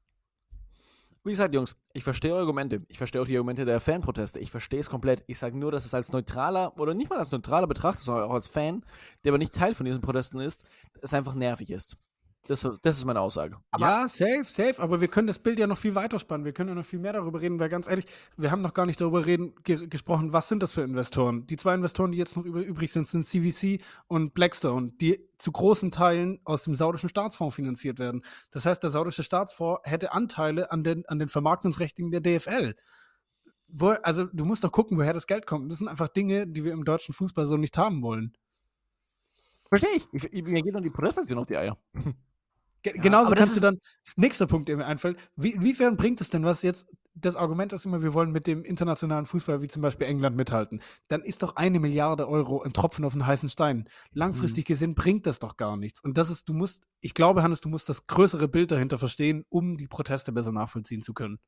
C: Wie gesagt, Jungs, ich verstehe eure Argumente. Ich verstehe auch die Argumente der Fanproteste. Ich verstehe es komplett. Ich sage nur, dass es als neutraler, oder nicht mal als neutraler Betrachter, sondern auch als Fan, der aber nicht Teil von diesen Protesten ist, es einfach nervig ist. Das, das ist meine Aussage.
D: Aber-
B: ja, safe, safe, aber wir können das Bild ja noch viel weiter spannen. Wir können ja noch viel mehr darüber reden, weil ganz ehrlich, wir haben noch gar nicht darüber reden, ge gesprochen, was sind das für Investoren? Die zwei Investoren, die jetzt noch über übrig sind, sind C V C und Blackstone, die zu großen Teilen aus dem saudischen Staatsfonds finanziert werden. Das heißt, der saudische Staatsfonds hätte Anteile an den, an den Vermarktungsrechten der D F L. Wo, also du musst doch gucken, woher das Geld kommt. Das sind einfach Dinge, die wir im deutschen Fußball so nicht haben wollen.
C: Verstehe ich. ich, ich mir geht um die Protestaktion auf die Eier.
B: Ge
D: Ja,
B: genauso
D: aber das
B: kannst du
D: ist-
B: dann, nächster Punkt, der mir einfällt, wie, inwiefern bringt es denn was jetzt, das Argument ist immer, wir wollen mit dem internationalen Fußball wie zum Beispiel England mithalten. Dann ist doch eine Milliarde Euro ein Tropfen auf den heißen Stein. Langfristig gesehen bringt das doch gar nichts. Und das ist, du musst, ich glaube, Hannes, du musst das größere Bild dahinter verstehen, um die Proteste besser nachvollziehen zu können.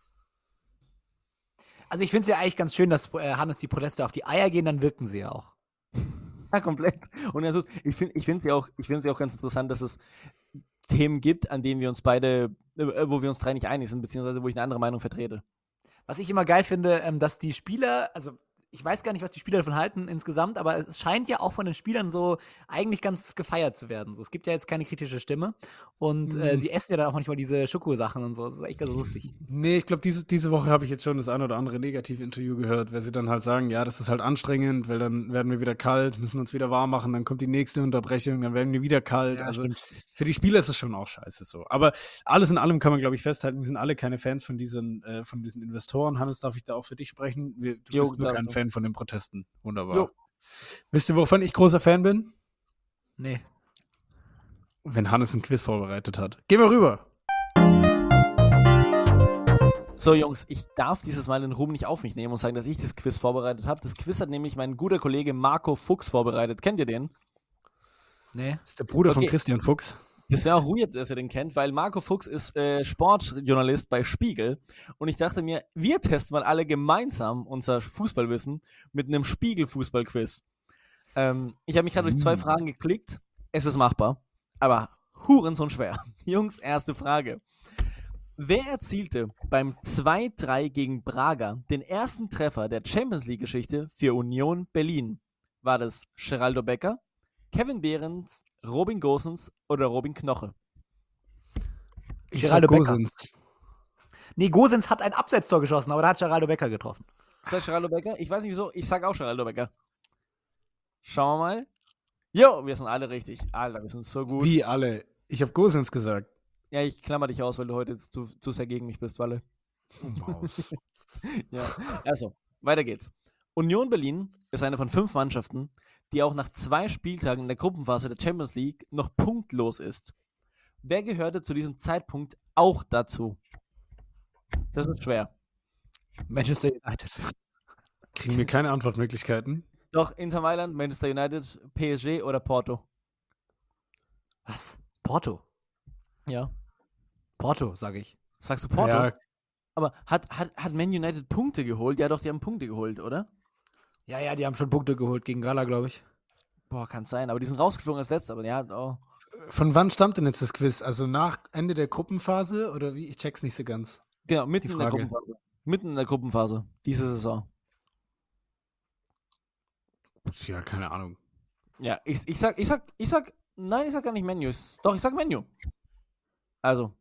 D: Also ich finde es ja eigentlich ganz schön, dass äh, Hannes die Proteste auf die Eier gehen, dann wirken sie ja auch.
C: Ja, komplett. Und also, ich finde ich finde es ja auch, ich finde es ja auch ganz interessant, dass es Themen gibt, an denen wir uns beide, äh, wo wir uns drei nicht einig sind, beziehungsweise wo ich eine andere Meinung vertrete.
D: Was ich immer geil finde, ähm, dass die Spieler, also ich weiß gar nicht, was die Spieler davon halten insgesamt, aber es scheint ja auch von den Spielern so eigentlich ganz gefeiert zu werden. So, es gibt ja jetzt keine kritische Stimme und äh,
B: Mhm.
D: sie essen ja dann auch manchmal diese Schokosachen und so. Das ist echt ganz lustig.
B: Nee, ich glaube, diese, diese Woche habe ich jetzt schon das ein oder andere Negativ-Interview gehört, weil sie dann halt sagen, ja, das ist halt anstrengend, weil dann werden wir wieder kalt, müssen uns wieder warm machen, dann kommt die nächste Unterbrechung, dann werden wir wieder kalt.
D: Ja,
B: also
D: stimmt.
B: für die Spieler ist es schon auch scheiße so. Aber alles in allem kann man, glaube ich, festhalten, wir sind alle keine Fans von diesen, äh, von diesen Investoren. Hannes, darf ich da auch für dich sprechen? Wir, du
C: Jo,
B: bist nur
C: darfst
B: kein
C: du.
B: Fan von den Protesten. Wunderbar.
C: Jo.
B: Wisst ihr, wovon ich großer Fan bin?
D: Nee.
B: Wenn Hannes ein Quiz vorbereitet hat. Gehen wir rüber.
C: So, Jungs, ich darf dieses Mal den Ruhm nicht auf mich nehmen und sagen, dass ich das Quiz vorbereitet habe. Das Quiz hat nämlich mein guter Kollege Marco Fuchs vorbereitet. Kennt ihr den?
D: Nee.
B: Das ist der Bruder von
C: Okay.
B: Christian Fuchs.
C: Das wäre auch weird, dass ihr den kennt, weil Marco Fuchs ist äh, Sportjournalist bei Spiegel und ich dachte mir, wir testen mal alle gemeinsam unser Fußballwissen mit einem Spiegel-Fußball-Quiz. Ähm, ich habe mich gerade durch zwei
B: Mm.
C: Fragen geklickt. Es ist machbar, aber hurensohn schwer. Jungs, erste Frage. Wer erzielte beim zwei drei gegen Braga den ersten Treffer der Champions League-Geschichte für Union Berlin? War das Geraldo Becker, Kevin Behrens, Robin Gosens oder Robin Knoche?
B: Ich
D: Geraldo
B: sag
D: Becker.
B: Gosens.
D: Nee, Gosens hat ein Abseitstor geschossen, aber da hat Geraldo Becker getroffen.
C: Sag Geraldo Becker? Ich weiß nicht wieso, ich sag auch Geraldo Becker. Schauen wir mal. Jo, wir sind alle richtig. Alter, wir sind so gut.
B: Wie alle. Ich habe Gosens gesagt.
C: Ja, ich klammer dich aus, weil du heute jetzt zu, zu sehr gegen mich bist, Walle.
B: Maus.
C: Ja, also, weiter geht's. Union Berlin ist eine von fünf Mannschaften, die auch nach zwei Spieltagen in der Gruppenphase der Champions League noch punktlos ist. Wer gehörte zu diesem Zeitpunkt auch dazu? Das ist schwer.
D: Manchester United.
B: Kriegen wir keine Antwortmöglichkeiten.
C: Doch, Inter Mailand, Manchester United, P S G oder Porto?
D: Was? Porto.
C: Ja.
D: Porto, sage ich.
C: Sagst du Porto?
B: Ja,
C: Aber hat, hat, hat Man United Punkte geholt? Ja doch, die haben Punkte geholt, oder?
D: Ja, ja, die haben schon Punkte geholt gegen Gala, glaube ich.
C: Boah, kann sein. Aber die sind rausgeflogen als letzter. Aber ja, oh.
B: von wann stammt denn jetzt das Quiz? Also nach Ende der Gruppenphase oder wie? Ich check's nicht so ganz.
C: Genau, mitten
B: Die
C: in der
B: Frage.
C: Gruppenphase. Mitten in der Gruppenphase. Diese Saison.
B: Ja, keine Ahnung.
C: Ja, ich, ich sag, ich sag, ich sag, nein, ich sag gar nicht Menu. Doch, ich sag Menu. Also.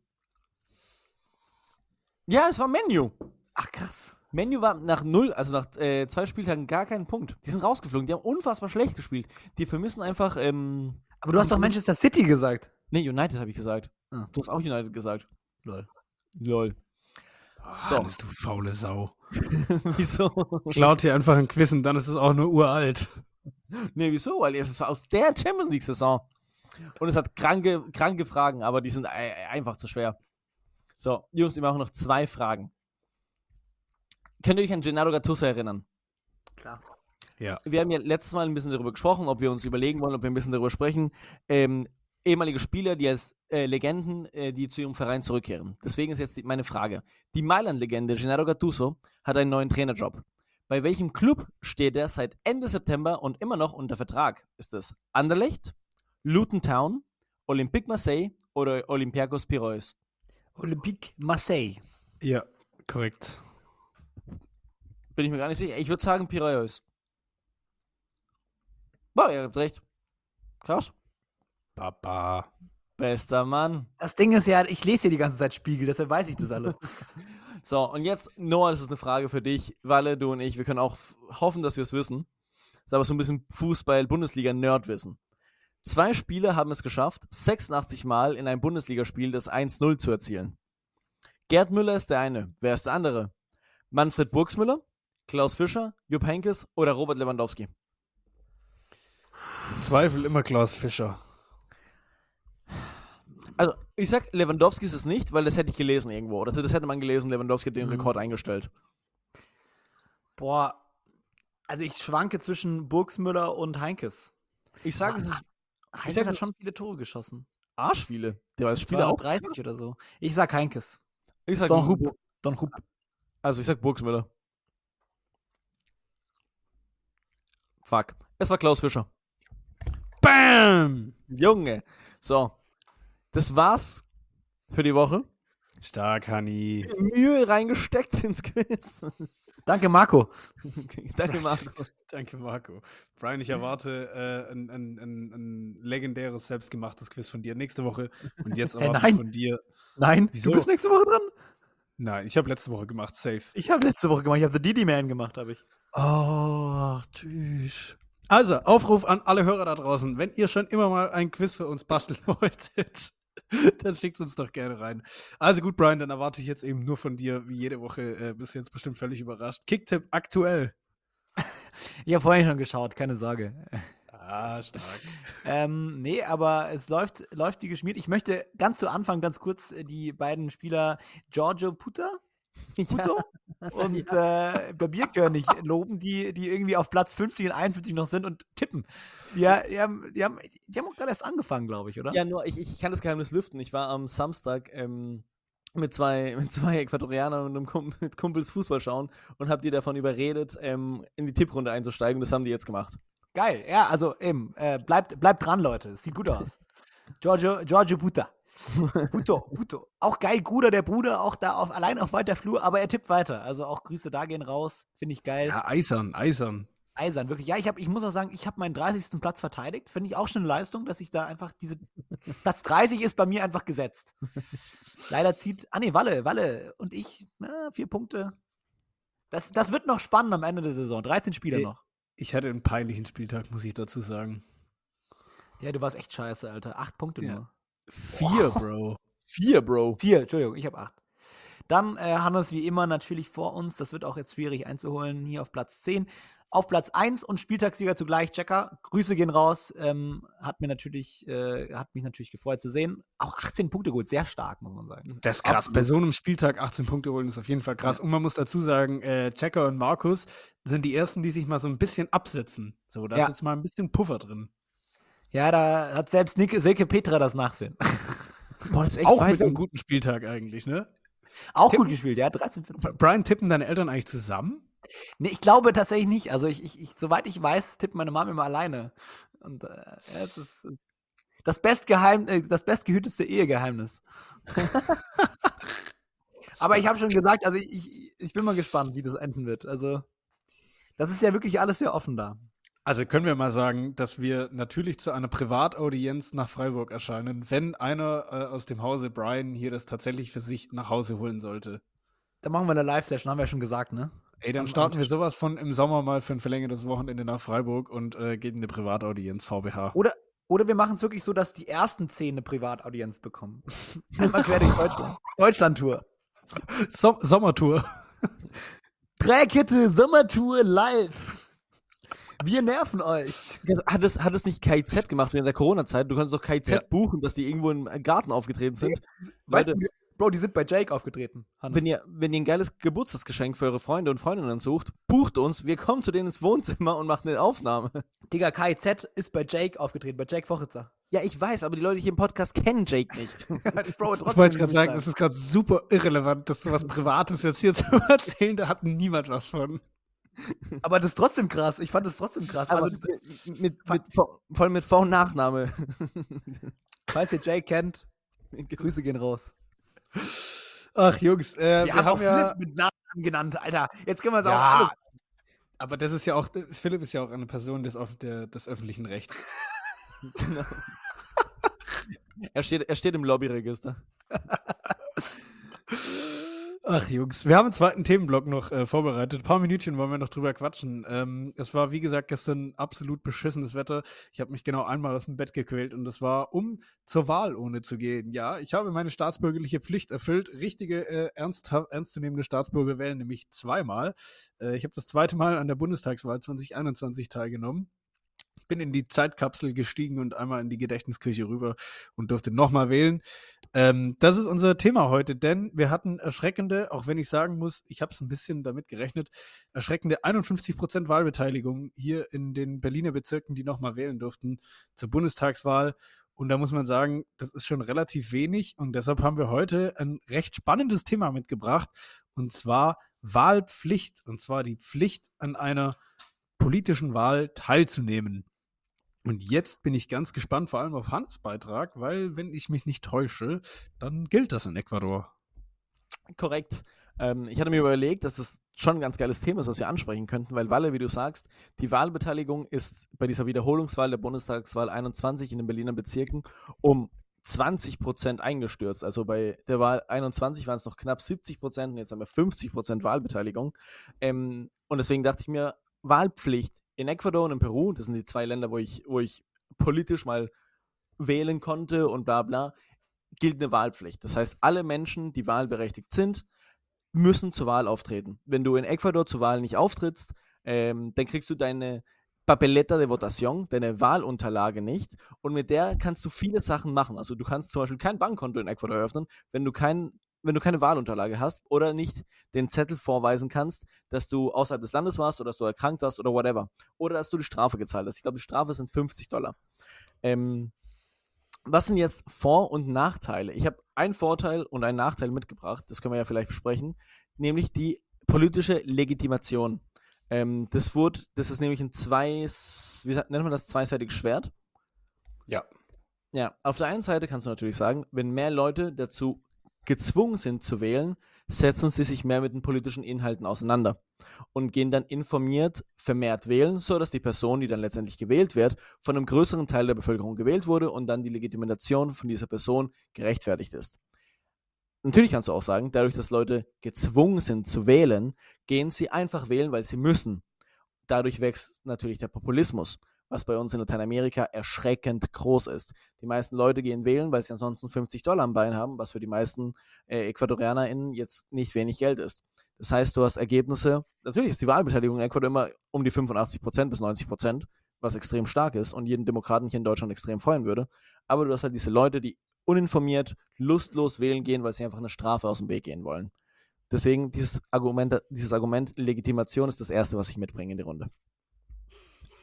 C: Ja, es war Menu.
D: Ach, krass.
C: Menu war nach null, also nach äh, zwei Spieltagen gar keinen Punkt. Die sind rausgeflogen, die haben unfassbar schlecht gespielt. Die vermissen einfach, ähm.
D: Aber du hast doch Manchester City gesagt.
C: Nee, United habe ich gesagt.
D: Ah.
C: Du hast auch United gesagt.
D: Lol.
C: Lol.
B: So.
C: So.
B: Hannes, du faule Sau.
C: Wieso?
B: Klaut dir einfach ein Quiz und dann ist es auch nur uralt.
C: Nee, wieso? Weil es war aus der Champions League-Saison. Und es hat kranke, kranke Fragen, aber die sind äh, einfach zu schwer. So, Jungs, wir machen noch zwei Fragen. Könnt ihr euch an Gennaro Gattuso erinnern?
D: Klar.
B: Ja.
C: Wir haben ja letztes Mal ein bisschen darüber gesprochen, ob wir uns überlegen wollen, ob wir ein bisschen darüber sprechen. Ähm, ehemalige Spieler, die als äh, Legenden, äh, die zu ihrem Verein zurückkehren. Deswegen ist jetzt die, meine Frage. Die Mailand-Legende Gennaro Gattuso hat einen neuen Trainerjob. Bei welchem Club steht er seit Ende September und immer noch unter Vertrag? Ist es Anderlecht, Luton Town, Olympique Marseille oder Olympiakos Piraeus?
D: Olympique Marseille.
B: Ja, korrekt.
C: Bin ich mir gar nicht sicher. Ich würde sagen Piraeus. Boah, ihr habt recht. Krass.
B: Papa.
C: Bester Mann.
D: Das Ding ist ja, ich lese hier die ganze Zeit Spiegel, deshalb weiß ich das alles.
C: So, und jetzt, Noah, das ist eine Frage für dich. Walle, du und ich, wir können auch f- hoffen, dass wir es wissen. Das ist aber so ein bisschen Fußball-Bundesliga-Nerd-Wissen. Zwei Spieler haben es geschafft, sechsundachtzig Mal in einem Bundesligaspiel das eins null zu erzielen. Gerd Müller ist der eine. Wer ist der andere? Manfred Burgsmüller, Klaus Fischer, Jupp Heynckes oder Robert Lewandowski?
B: Zweifel immer Klaus Fischer.
C: Also, ich sag, Lewandowski ist es nicht, weil das hätte ich gelesen irgendwo. Oder das hätte man gelesen, Lewandowski hat den
D: Mhm.
C: Rekord eingestellt.
D: Boah, also ich schwanke zwischen Burgsmüller und Heinkes.
C: Ich sage, es ist
D: Heinkes
C: sag,
D: hat
C: es-
D: schon viele Tore geschossen.
C: Arschviele. Der war als Spieler auch.
D: dreißig oder so. Ich sag Heinkes.
C: Ich sag,
D: Don Rupp. Don Rupp.
C: Also, ich sag Burgsmüller. Fuck. Es war Klaus Fischer.
B: Bam!
C: Junge. So. Das war's für die Woche.
B: Stark, Hanni.
C: Mühe reingesteckt ins Quiz.
D: Danke, Marco.
C: Danke, Marco.
B: Danke, Marco. Brian, ich erwarte äh, ein, ein, ein, ein legendäres, selbstgemachtes Quiz von dir nächste Woche. Und jetzt
D: Äh,
B: erwarte
D: nein.
B: ich von dir.
D: Nein,
B: Wieso?
D: du bist nächste Woche dran?
B: Nein, ich habe letzte Woche gemacht, safe.
D: Ich habe letzte Woche gemacht. Ich habe The Didi Man gemacht, habe ich.
B: Oh, tschüss. Also, Aufruf an alle Hörer da draußen. Wenn ihr schon immer mal ein Quiz für uns basteln wolltet, dann schickt uns doch gerne rein. Also gut, Brian, dann erwarte ich jetzt eben nur von dir, wie jede Woche, äh, bist du jetzt bestimmt völlig überrascht. Kicktipp aktuell.
D: Ich habe vorhin schon geschaut, keine Sorge.
B: Ah, stark.
D: Ähm, nee, aber es läuft, läuft wie geschmiert. Ich möchte ganz zu Anfang ganz kurz äh, die beiden Spieler Giorgio Puta Puto und äh, Babierkönig loben, die, die irgendwie auf Platz fünfzig und einundfünfzig noch sind und tippen. Ja, die haben, die haben, die haben auch gerade erst angefangen, glaube ich, oder?
C: Ja, nur, ich, ich kann das Geheimnis lüften. Ich war am Samstag ähm, mit, zwei, mit zwei Äquatorianern und einem Kum mit Kumpels Fußball schauen und hab die davon überredet, ähm, in die Tipprunde einzusteigen. Das haben die jetzt gemacht.
D: Geil, ja, also eben, äh, bleibt, bleibt dran, Leute. Es sieht gut aus. Giorgio, Giorgio Puta. Puto, Puto. Auch geil, Guder, der Bruder, auch da auf, allein auf weiter Flur, aber er tippt weiter. Also auch Grüße da gehen raus. Finde ich geil.
B: Ja, eisern, eisern.
D: Eisern, wirklich. Ja, ich, hab, ich muss auch sagen, ich habe meinen dreißigsten Platz verteidigt. Finde ich auch schon eine Leistung, dass ich da einfach diese. Platz dreißig ist bei mir einfach gesetzt. Leider zieht. Ah, nee, Walle, Walle und ich, na, vier Punkte. Das, das wird noch spannend am Ende der Saison. dreizehn Spieler
B: Hey.
D: noch.
B: Ich hatte einen peinlichen Spieltag, muss ich dazu sagen.
D: Ja, du warst echt scheiße, Alter. Acht Punkte
B: Ja.
D: nur.
B: Vier, Bro.
C: Vier, Bro.
D: Vier, Entschuldigung, ich habe acht. Dann äh, Hannes wie immer natürlich vor uns. Das wird auch jetzt schwierig einzuholen. Hier auf Platz zehn. Auf Platz eins und Spieltagssieger zugleich, Checker. Grüße gehen raus. Ähm, hat, mir natürlich, äh, hat mich natürlich gefreut zu sehen. Auch achtzehn Punkte gut, sehr stark, muss man sagen.
B: Das ist krass. Bei so einem Spieltag achtzehn Punkte holen ist auf jeden Fall krass. Und man muss dazu sagen, äh, Checker und Markus sind die Ersten, die sich mal so ein bisschen absetzen. So, da
D: Ja.
B: ist jetzt mal ein bisschen Puffer drin.
D: Ja, da hat selbst Nick, Silke Petra das Nachsehen.
C: Boah, das ist echt
B: Auch
C: weit
B: mit einem
C: weg.
B: guten Spieltag eigentlich, ne?
D: Auch
B: Tippen-
D: gut gespielt, ja, dreizehn vierzehn.
B: Brian, tippen deine Eltern eigentlich zusammen?
D: Nee, ich glaube tatsächlich nicht. Also, ich, ich, ich, soweit ich weiß, tippt meine Mom immer alleine. Und äh, ja, es ist äh, das, bestgeheim, äh, das bestgehüteste Ehegeheimnis. Aber ich habe schon gesagt, also ich, ich, ich bin mal gespannt, wie das enden wird. Also, das ist ja wirklich alles sehr offen da.
B: Also können wir mal sagen, dass wir natürlich zu einer Privataudienz nach Freiburg erscheinen, wenn einer äh, aus dem Hause Brian hier das tatsächlich für sich nach Hause holen sollte.
D: Da machen wir eine Live-Session, haben wir ja schon gesagt, ne?
B: Ey, dann
D: Am-
B: starten
D: am
B: wir
D: Tisch.
B: sowas von im Sommer mal für ein verlängertes Wochenende nach Freiburg und äh, geben eine Privataudienz V B H.
D: Oder, oder wir machen es wirklich so, dass die ersten zehn eine Privataudienz bekommen. Einmal quer durch Deutschland. Deutschland-Tour.
B: So Sommertour.
D: Dreikette Sommertour live. Wir nerven euch.
C: Hat es, hat es nicht K I Z gemacht während der Corona-Zeit? Du kannst doch K I Z
B: Ja.
C: buchen, dass die irgendwo im Garten aufgetreten sind.
D: Weißt
C: Leute,
D: du, Bro, die sind bei Jake aufgetreten. Hans.
C: wenn ihr, wenn ihr ein geiles Geburtstagsgeschenk für eure Freunde und Freundinnen sucht, bucht uns, wir kommen zu denen ins Wohnzimmer und machen eine Aufnahme.
D: Digga, K I Z ist bei Jake aufgetreten, bei Jake Wochitzer.
C: Ja, ich weiß, aber die Leute hier im Podcast kennen Jake nicht.
D: Bro,
B: Ich wollte gerade sagen, das ist gerade super irrelevant, dass du was Privates jetzt hier zu erzählen, da hat niemand was von.
D: Aber das ist trotzdem krass. Ich fand das trotzdem krass.
C: Aber
D: Also,
C: mit, mit, mit, vor vor allem mit Vor- und Nachname.
D: falls ihr Jake kennt, Grüße gehen raus.
B: Ach Jungs, äh, wir,
D: Wir, haben
B: haben
D: auch
B: ja,
D: Flip mit Namen genannt, Alter. Jetzt können wir es auch
B: ja,
D: alles.
B: aber das ist ja auch, Philipp ist ja auch eine Person des, Off- der, des öffentlichen Rechts.
C: Genau. er, steht, er steht im Lobbyregister.
B: Ach Jungs, wir haben einen zweiten Themenblock noch äh, vorbereitet. Ein paar Minütchen wollen wir noch drüber quatschen. Ähm, es war, wie gesagt, gestern absolut beschissenes Wetter. Ich habe mich genau einmal aus dem Bett gequält und das war, um zur Wahl ohne zu gehen. Ja, ich habe meine staatsbürgerliche Pflicht erfüllt. Richtige, äh, ernsthaft, ernstzunehmende Staatsbürger wählen nämlich zweimal. Äh, ich habe das zweite Mal an der Bundestagswahl zwanzig einundzwanzig teilgenommen. Bin in die Zeitkapsel gestiegen und einmal in die Gedächtnisküche rüber und durfte nochmal wählen. Ähm, das ist unser Thema heute, denn wir hatten erschreckende, auch wenn ich sagen muss, ich habe es ein bisschen damit gerechnet, erschreckende einundfünfzig Prozent Wahlbeteiligung hier in den Berliner Bezirken, die nochmal wählen durften zur Bundestagswahl. Und da muss man sagen, das ist schon relativ wenig und deshalb haben wir heute ein recht spannendes Thema mitgebracht und zwar Wahlpflicht, und zwar die Pflicht, an einer politischen Wahl teilzunehmen. Und jetzt bin ich ganz gespannt, vor allem auf Hans' Beitrag, weil, wenn ich mich nicht täusche, dann gilt das in Ecuador.
C: Korrekt. Ähm, ich hatte mir überlegt, dass das schon ein ganz geiles Thema ist, was wir ansprechen könnten, weil Walle, wie du sagst, die Wahlbeteiligung ist bei dieser Wiederholungswahl der Bundestagswahl einundzwanzig in den Berliner Bezirken um zwanzig Prozent eingestürzt. Also bei der Wahl einundzwanzig waren es noch knapp siebzig Prozent und jetzt haben wir fünfzig Prozent Wahlbeteiligung. Ähm, und deswegen dachte ich mir, Wahlpflicht in Ecuador und in Peru, das sind die zwei Länder, wo ich, wo ich politisch mal wählen konnte und bla bla, gilt eine Wahlpflicht. Das heißt, alle Menschen, die wahlberechtigt sind, müssen zur Wahl auftreten. Wenn du in Ecuador zur Wahl nicht auftrittst, ähm, dann kriegst du deine Papeleta de Votación, deine Wahlunterlage nicht, und mit der kannst du viele Sachen machen. Also du kannst zum Beispiel kein Bankkonto in Ecuador eröffnen, wenn du kein wenn du keine Wahlunterlage hast oder nicht den Zettel vorweisen kannst, dass du außerhalb des Landes warst oder dass du erkrankt warst oder whatever. Oder dass du die Strafe gezahlt hast. Ich glaube, die Strafe sind fünfzig Dollar. Ähm, was sind jetzt Vor- und Nachteile? Ich habe einen Vorteil und einen Nachteil mitgebracht, das können wir ja vielleicht besprechen, nämlich die politische Legitimation. Ähm, das, wurde, das ist nämlich ein zwei, wie nennt man das, zweiseitiges Schwert.
B: Ja.
C: Ja, auf der einen Seite kannst du natürlich sagen, wenn mehr Leute dazu gezwungen sind zu wählen, setzen sie sich mehr mit den politischen Inhalten auseinander und gehen dann informiert vermehrt wählen, sodass die Person, die dann letztendlich gewählt wird, von einem größeren Teil der Bevölkerung gewählt wurde und dann die Legitimation von dieser Person gerechtfertigt ist. Natürlich kannst du auch sagen, dadurch, dass Leute gezwungen sind zu wählen, gehen sie einfach wählen, weil sie müssen. Dadurch wächst natürlich der Populismus, was bei uns in Lateinamerika erschreckend groß ist. Die meisten Leute gehen wählen, weil sie ansonsten fünfzig Dollar am Bein haben, was für die meisten äh, EcuadorianerInnen jetzt nicht wenig Geld ist. Das heißt, du hast Ergebnisse, natürlich ist die Wahlbeteiligung in Ecuador immer um die fünfundachtzig Prozent bis neunzig Prozent, was extrem stark ist und jeden Demokraten hier in Deutschland extrem freuen würde. Aber du hast halt diese Leute, die uninformiert, lustlos wählen gehen, weil sie einfach eine Strafe aus dem Weg gehen wollen. Deswegen, dieses Argument, dieses Argument Legitimation ist das Erste, was ich mitbringe in die Runde.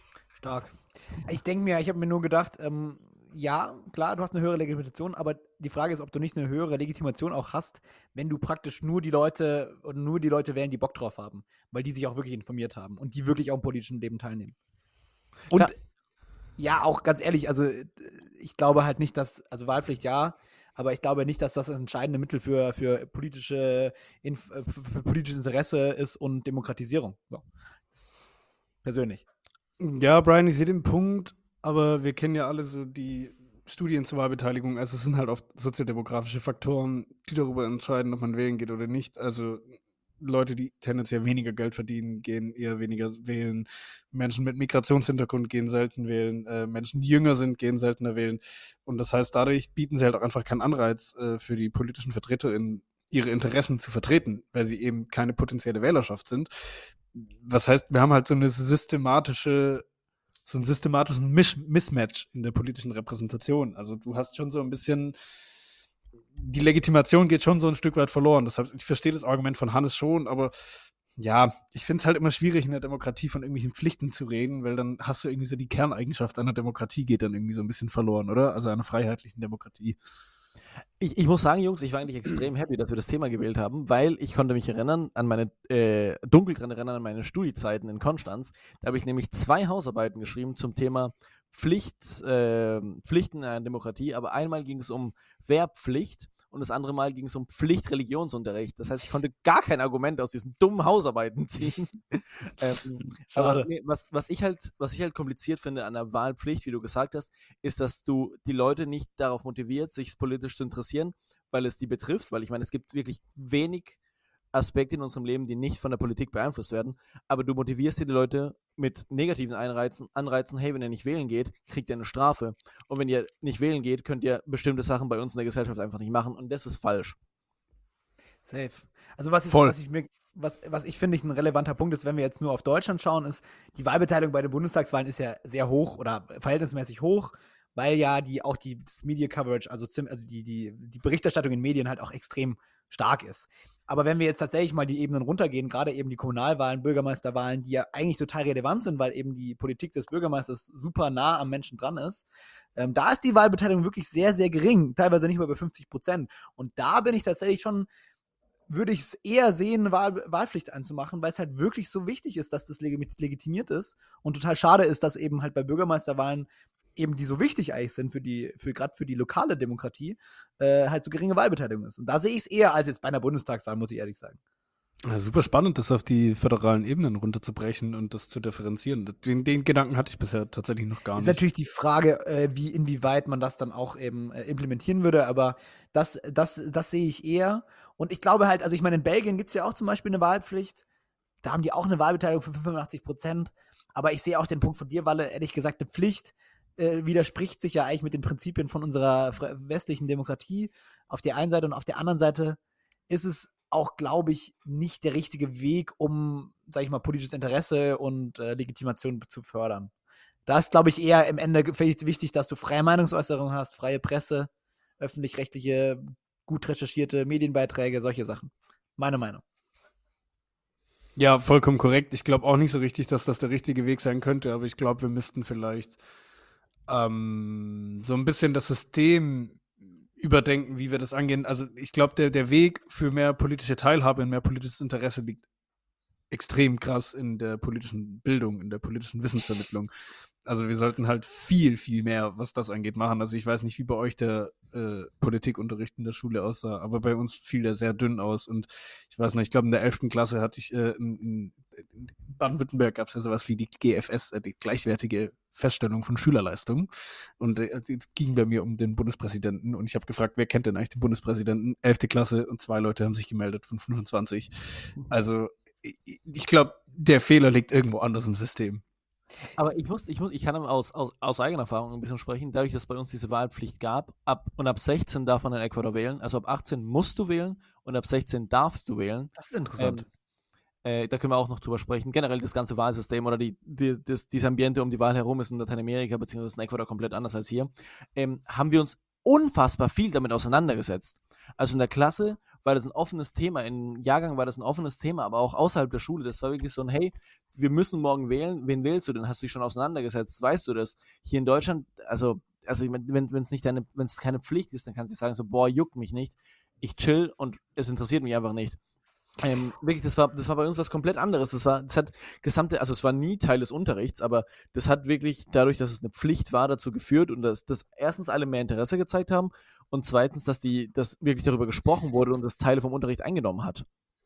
D: Stark. Ich denke mir, ich habe mir nur gedacht, ähm, ja, klar, du hast eine höhere Legitimation, aber die Frage ist, ob du nicht eine höhere Legitimation auch hast, wenn du praktisch nur die Leute oder nur die Leute wählen, die Bock drauf haben, weil die sich auch wirklich informiert haben und die wirklich auch im politischen Leben teilnehmen. Und
C: Klar.
D: ja, auch ganz ehrlich, also ich glaube halt nicht, dass, also Wahlpflicht ja, aber ich glaube nicht, dass das das entscheidende Mittel für, für, politische, Inf- äh, für, für politisches Interesse ist und Demokratisierung. So. Das persönlich.
B: Ja, Brian, ich sehe den Punkt, aber wir kennen ja alle so die Studien zur Wahlbeteiligung. Also es sind halt oft soziodemografische Faktoren, die darüber entscheiden, ob man wählen geht oder nicht. Also Leute, die tendenziell weniger Geld verdienen, gehen eher weniger wählen. Menschen mit Migrationshintergrund gehen selten wählen. Äh, Menschen, die jünger sind, gehen seltener wählen. Und das heißt, dadurch bieten sie halt auch einfach keinen Anreiz äh, für die politischen VertreterInnen, ihre Interessen zu vertreten, weil sie eben keine potenzielle Wählerschaft sind. Was heißt, wir haben halt so eine systematische, so einen systematischen Misch- Mismatch in der politischen Repräsentation. Also du hast schon so ein bisschen, die Legitimation geht schon so ein Stück weit verloren. Deshalb, ich verstehe das Argument von Hannes schon, aber ja, ich finde es halt immer schwierig, in der Demokratie von irgendwelchen Pflichten zu reden, weil dann hast du irgendwie so die Kerneigenschaft einer Demokratie geht dann irgendwie so ein bisschen verloren, oder? Also einer freiheitlichen Demokratie.
C: Ich, ich muss sagen, Jungs, ich war eigentlich extrem happy, dass wir das Thema gewählt haben, weil ich konnte mich erinnern an meine, äh, dunkel dran erinnern an meine Studiezeiten in Konstanz. Da habe ich nämlich zwei Hausarbeiten geschrieben zum Thema Pflicht, äh, Pflichten in einer Demokratie, aber einmal ging es um Wehrpflicht und das andere Mal ging es um Pflicht-Religionsunterricht. Das heißt, ich konnte gar kein Argument aus diesen dummen Hausarbeiten ziehen. ähm,
D: Schade.
C: aber nee, was, was, ich halt, was ich halt kompliziert finde an der Wahlpflicht, wie du gesagt hast, ist, dass du die Leute nicht darauf motiviert, sich politisch zu interessieren, weil es die betrifft, weil ich meine, es gibt wirklich wenig Aspekte in unserem Leben, die nicht von der Politik beeinflusst werden, aber du motivierst dir die Leute mit negativen Einreizen, Anreizen, hey, wenn ihr nicht wählen geht, kriegt ihr eine Strafe. Und wenn ihr nicht wählen geht, könnt ihr bestimmte Sachen bei uns in der Gesellschaft einfach nicht machen und das ist falsch.
D: Safe. Also was ich,
B: Voll.
D: was ich mir, was, was ich finde, ein relevanter Punkt ist, wenn wir jetzt nur auf Deutschland schauen, ist, die Wahlbeteiligung bei den Bundestagswahlen ist ja sehr hoch oder verhältnismäßig hoch, weil ja die auch die das Media Coverage, also, zim- also die, die, die Berichterstattung in Medien halt auch extrem stark ist. Aber wenn wir jetzt tatsächlich mal die Ebenen runtergehen, gerade eben die Kommunalwahlen, Bürgermeisterwahlen, die ja eigentlich total relevant sind, weil eben die Politik des Bürgermeisters super nah am Menschen dran ist, ähm, da ist die Wahlbeteiligung wirklich sehr, sehr gering, teilweise nicht mal bei fünfzig Prozent. Und da bin ich tatsächlich schon, würde ich es eher sehen, Wahl, Wahlpflicht anzumachen, weil es halt wirklich so wichtig ist, dass das legit- legitimiert ist und total schade ist, dass eben halt bei Bürgermeisterwahlen eben die so wichtig eigentlich sind für die, für gerade für die lokale Demokratie, äh, halt so geringe Wahlbeteiligung ist. Und da sehe ich es eher als jetzt bei einer Bundestagswahl, muss ich ehrlich sagen.
B: Ja, super spannend, das auf die föderalen Ebenen runterzubrechen und das zu differenzieren. Den, den Gedanken hatte ich bisher tatsächlich noch gar
D: Ist
B: nicht.
D: natürlich die Frage, äh, wie, inwieweit man das dann auch eben äh, implementieren würde, aber das, das, das sehe ich eher. Und ich glaube halt, also ich meine, in Belgien gibt es ja auch zum Beispiel eine Wahlpflicht. Da haben die auch eine Wahlbeteiligung von fünfundachtzig Prozent. Aber ich sehe auch den Punkt von dir, Walle, ehrlich gesagt, eine Pflicht äh, widerspricht sich ja eigentlich mit den Prinzipien von unserer fre- westlichen Demokratie auf der einen Seite und auf der anderen Seite ist es auch, glaube ich, nicht der richtige Weg, um, sag ich mal, politisches Interesse und äh, Legitimation zu fördern. Da ist, glaube ich, eher im Ende wichtig, dass du freie Meinungsäußerung hast, freie Presse, öffentlich-rechtliche, gut recherchierte Medienbeiträge, solche Sachen. Meine Meinung.
B: Ja, vollkommen korrekt. Ich glaube auch nicht so richtig, dass das der richtige Weg sein könnte, aber ich glaube, wir müssten vielleicht ähm, so ein bisschen das System überdenken, wie wir das angehen. Also ich glaube, der, der Weg für mehr politische Teilhabe und mehr politisches Interesse liegt extrem krass in der politischen Bildung, in der politischen Wissensvermittlung. Also wir sollten halt viel, viel mehr, was das angeht, machen. Also ich weiß nicht, wie bei euch der äh, Politikunterricht in der Schule aussah, aber bei uns fiel der sehr dünn aus und ich weiß nicht, ich glaube in der elften Klasse hatte ich äh, in, in Baden-Württemberg gab es ja sowas wie die G F S, äh, die gleichwertige Feststellung von Schülerleistung und äh, es ging bei mir um den Bundespräsidenten und ich habe gefragt, wer kennt denn eigentlich den Bundespräsidenten? elfte Klasse und zwei Leute haben sich gemeldet von fünfundzwanzig. Also ich, ich glaube, der Fehler liegt irgendwo anders im System.
C: Aber ich muss, ich muss, ich kann aus, aus, aus eigener Erfahrung ein bisschen sprechen, dadurch, dass es bei uns diese Wahlpflicht gab, ab und ab sechzehn darf man in Ecuador wählen, also ab achtzehn musst du wählen und ab sechzehn darfst du wählen.
D: Das ist interessant.
C: Ähm, äh, da können wir auch noch drüber sprechen. Generell das ganze Wahlsystem oder die, die, das, dieses Ambiente um die Wahl herum ist in Lateinamerika bzw. in Ecuador komplett anders als hier. Ähm, haben wir uns unfassbar viel damit auseinandergesetzt. Also in der Klasse war das ein offenes Thema. Im Jahrgang war das ein offenes Thema, aber auch außerhalb der Schule. Das war wirklich so ein, hey, wir müssen morgen wählen. Wen wählst du denn? Hast du dich schon auseinandergesetzt? Weißt du das? Hier in Deutschland, also, also wenn es nicht deine, wenn es keine Pflicht ist, dann kannst du sagen so, boah, juckt mich nicht. Ich chill und es interessiert mich einfach nicht. Ähm, wirklich, das war, das war bei uns was komplett anderes. Das war, das hat gesamte, also es war nie Teil des Unterrichts, aber das hat wirklich dadurch, dass es eine Pflicht war, dazu geführt und dass, dass erstens alle mehr Interesse gezeigt haben und zweitens, dass die, dass wirklich darüber gesprochen wurde und das Teile vom Unterricht eingenommen hat.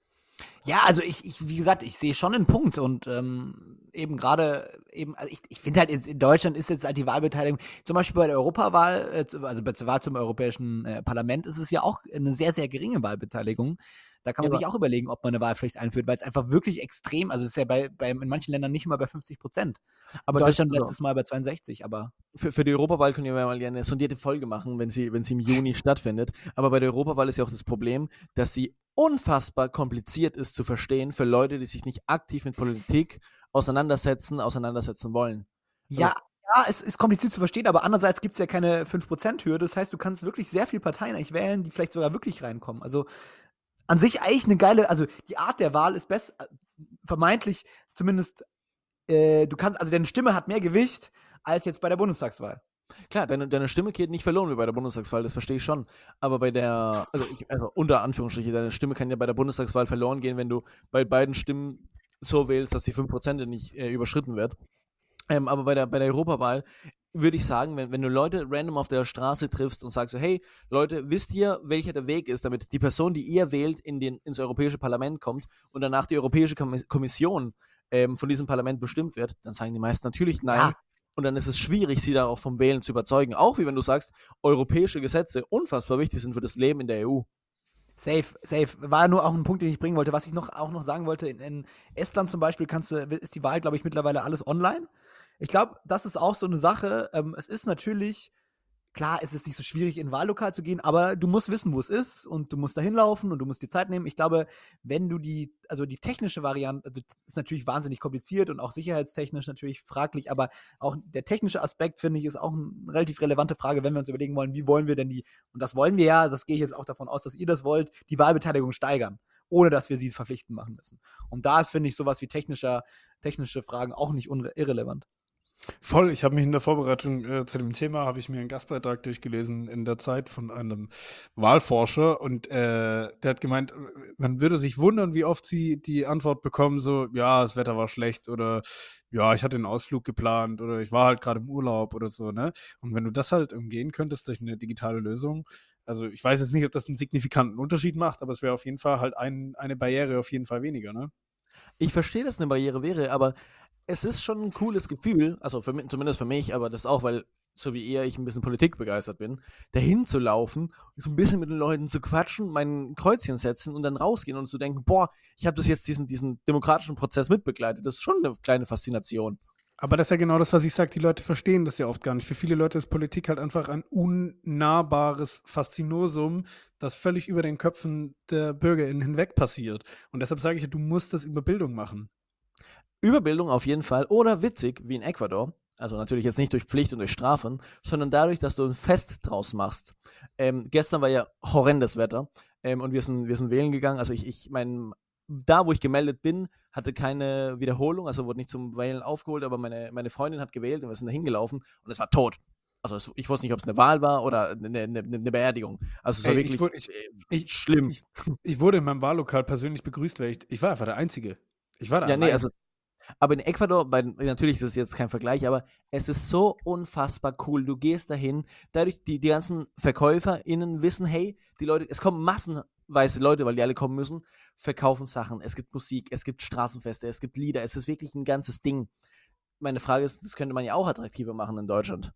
D: Ja, also ich, ich, wie gesagt, ich sehe schon einen Punkt und ähm, eben gerade, eben, also ich, ich finde halt, in Deutschland ist jetzt halt die Wahlbeteiligung, zum Beispiel bei der Europawahl, äh, also bei der Wahl zum Europäischen äh, Parlament ist es ja auch eine sehr, sehr geringe Wahlbeteiligung. Da kann man
C: Ja,
D: sich auch überlegen, ob man eine Wahlpflicht einführt, weil es einfach wirklich extrem, also es ist ja bei, bei in manchen Ländern nicht mal bei fünfzig Prozent.
C: aber
D: In Deutschland
C: das, also,
D: letztes Mal bei zweiundsechzig, aber
C: für, für die Europawahl können wir mal eine sondierte Folge machen, wenn sie, wenn sie im Juni stattfindet. Aber bei der Europawahl ist ja auch das Problem, dass sie unfassbar kompliziert ist zu verstehen für Leute, die sich nicht aktiv mit Politik auseinandersetzen, auseinandersetzen wollen.
D: ja,
C: Also,
D: ja, es ist kompliziert zu verstehen, aber andererseits gibt es ja keine fünf Prozent-Hürde. Das heißt, du kannst wirklich sehr viele Parteien eigentlich wählen, die vielleicht sogar wirklich reinkommen. Also an sich eigentlich eine geile, also die Art der Wahl ist besser, vermeintlich zumindest, äh, du kannst, also deine Stimme hat mehr Gewicht als jetzt bei der Bundestagswahl.
C: Klar, deine, deine Stimme geht nicht verloren wie bei der Bundestagswahl, das verstehe ich schon. Aber bei der, also, ich, also unter Anführungsstrichen, deine Stimme kann ja bei der Bundestagswahl verloren gehen, wenn du bei beiden Stimmen so wählst, dass die fünf Prozent nicht äh, überschritten wird. Ähm, aber bei der, bei der Europawahl würde ich sagen, wenn, wenn du Leute random auf der Straße triffst und sagst so, hey, Leute, wisst ihr, welcher der Weg ist, damit die Person, die ihr wählt, in den, ins Europäische Parlament kommt und danach die Europäische Kommission ähm, von diesem Parlament bestimmt wird, dann sagen die meisten natürlich nein.
D: Ja.
C: Und dann ist es schwierig, sie da auch vom Wählen zu überzeugen. Auch wie wenn du sagst, europäische Gesetze unfassbar wichtig sind für das Leben in der E U.
D: Safe, safe. War nur auch ein Punkt, den ich bringen wollte. Was ich noch, auch noch sagen wollte, in, in Estland zum Beispiel kannst du, ist die Wahl, glaube ich, mittlerweile alles online. Ich glaube, das ist auch so eine Sache. Ähm, es ist natürlich, klar, es ist nicht so schwierig, in ein Wahllokal zu gehen, aber du musst wissen, wo es ist und du musst da hinlaufen und du musst dir Zeit nehmen. Ich glaube, wenn du die, also die technische Variante, also ist natürlich wahnsinnig kompliziert und auch sicherheitstechnisch natürlich fraglich, aber auch der technische Aspekt, finde ich, ist auch eine relativ relevante Frage, wenn wir uns überlegen wollen, wie wollen wir denn die, und das wollen wir ja, das gehe ich jetzt auch davon aus, dass ihr das wollt, die Wahlbeteiligung steigern, ohne dass wir sie verpflichtend machen müssen. Und da ist, finde ich, sowas wie technischer, technische Fragen auch nicht unre- irrelevant.
B: Voll, ich habe mich in der Vorbereitung äh, zu dem Thema, habe ich mir einen Gastbeitrag durchgelesen in der Zeit von einem Wahlforscher und äh, der hat gemeint, man würde sich wundern, wie oft sie die Antwort bekommen, so, ja, das Wetter war schlecht oder ja, ich hatte einen Ausflug geplant oder ich war halt gerade im Urlaub oder so, ne? Und wenn du das halt umgehen könntest durch eine digitale Lösung, also ich weiß jetzt nicht, ob das einen signifikanten Unterschied macht, aber es wäre auf jeden Fall halt ein, eine Barriere auf jeden Fall weniger, ne?
C: Ich verstehe, dass eine Barriere wäre, aber es ist schon ein cooles Gefühl, also für, zumindest für mich, aber das auch, weil so wie eher ich ein bisschen Politik begeistert bin, dahin zu laufen, so ein bisschen mit den Leuten zu quatschen, mein Kreuzchen setzen und dann rausgehen und zu denken, boah, ich habe das jetzt diesen, diesen demokratischen Prozess mitbegleitet. Das ist schon eine kleine Faszination.
B: Aber das ist ja genau das, was ich sage, die Leute verstehen das ja oft gar nicht. Für viele Leute ist Politik halt einfach ein unnahbares Faszinosum, das völlig über den Köpfen der BürgerInnen hinweg passiert. Und deshalb sage ich, du musst das über Bildung machen.
C: Überbildung auf jeden Fall oder witzig, wie in Ecuador. Also natürlich jetzt nicht durch Pflicht und durch Strafen, sondern dadurch, dass du ein Fest draus machst. Ähm, gestern war ja horrendes Wetter ähm, und wir sind, wir sind wählen gegangen. Also ich, ich mein, da wo ich gemeldet bin, hatte keine Wiederholung, also wurde nicht zum Wählen aufgeholt, aber meine, meine Freundin hat gewählt und wir sind da hingelaufen und es war tot. Also es, ich wusste nicht, ob es eine Wahl war oder eine, eine, eine Beerdigung. Also es war
B: Ey,
C: wirklich
B: ich, wurde, ich, ich,
C: schlimm.
B: Ich, ich wurde in meinem Wahllokal persönlich begrüßt, weil ich, ich war einfach der Einzige. Ich war da
C: Ja, nee,
B: allein.
C: also aber in Ecuador, bei, natürlich ist es jetzt kein Vergleich, aber es ist so unfassbar cool. Du gehst dahin, dadurch die, die ganzen VerkäuferInnen wissen, hey, die Leute, es kommen massenweise Leute, weil die alle kommen müssen, verkaufen Sachen, es gibt Musik, es gibt Straßenfeste, es gibt Lieder, es ist wirklich ein ganzes Ding. Meine Frage ist, das könnte man ja auch attraktiver machen in Deutschland.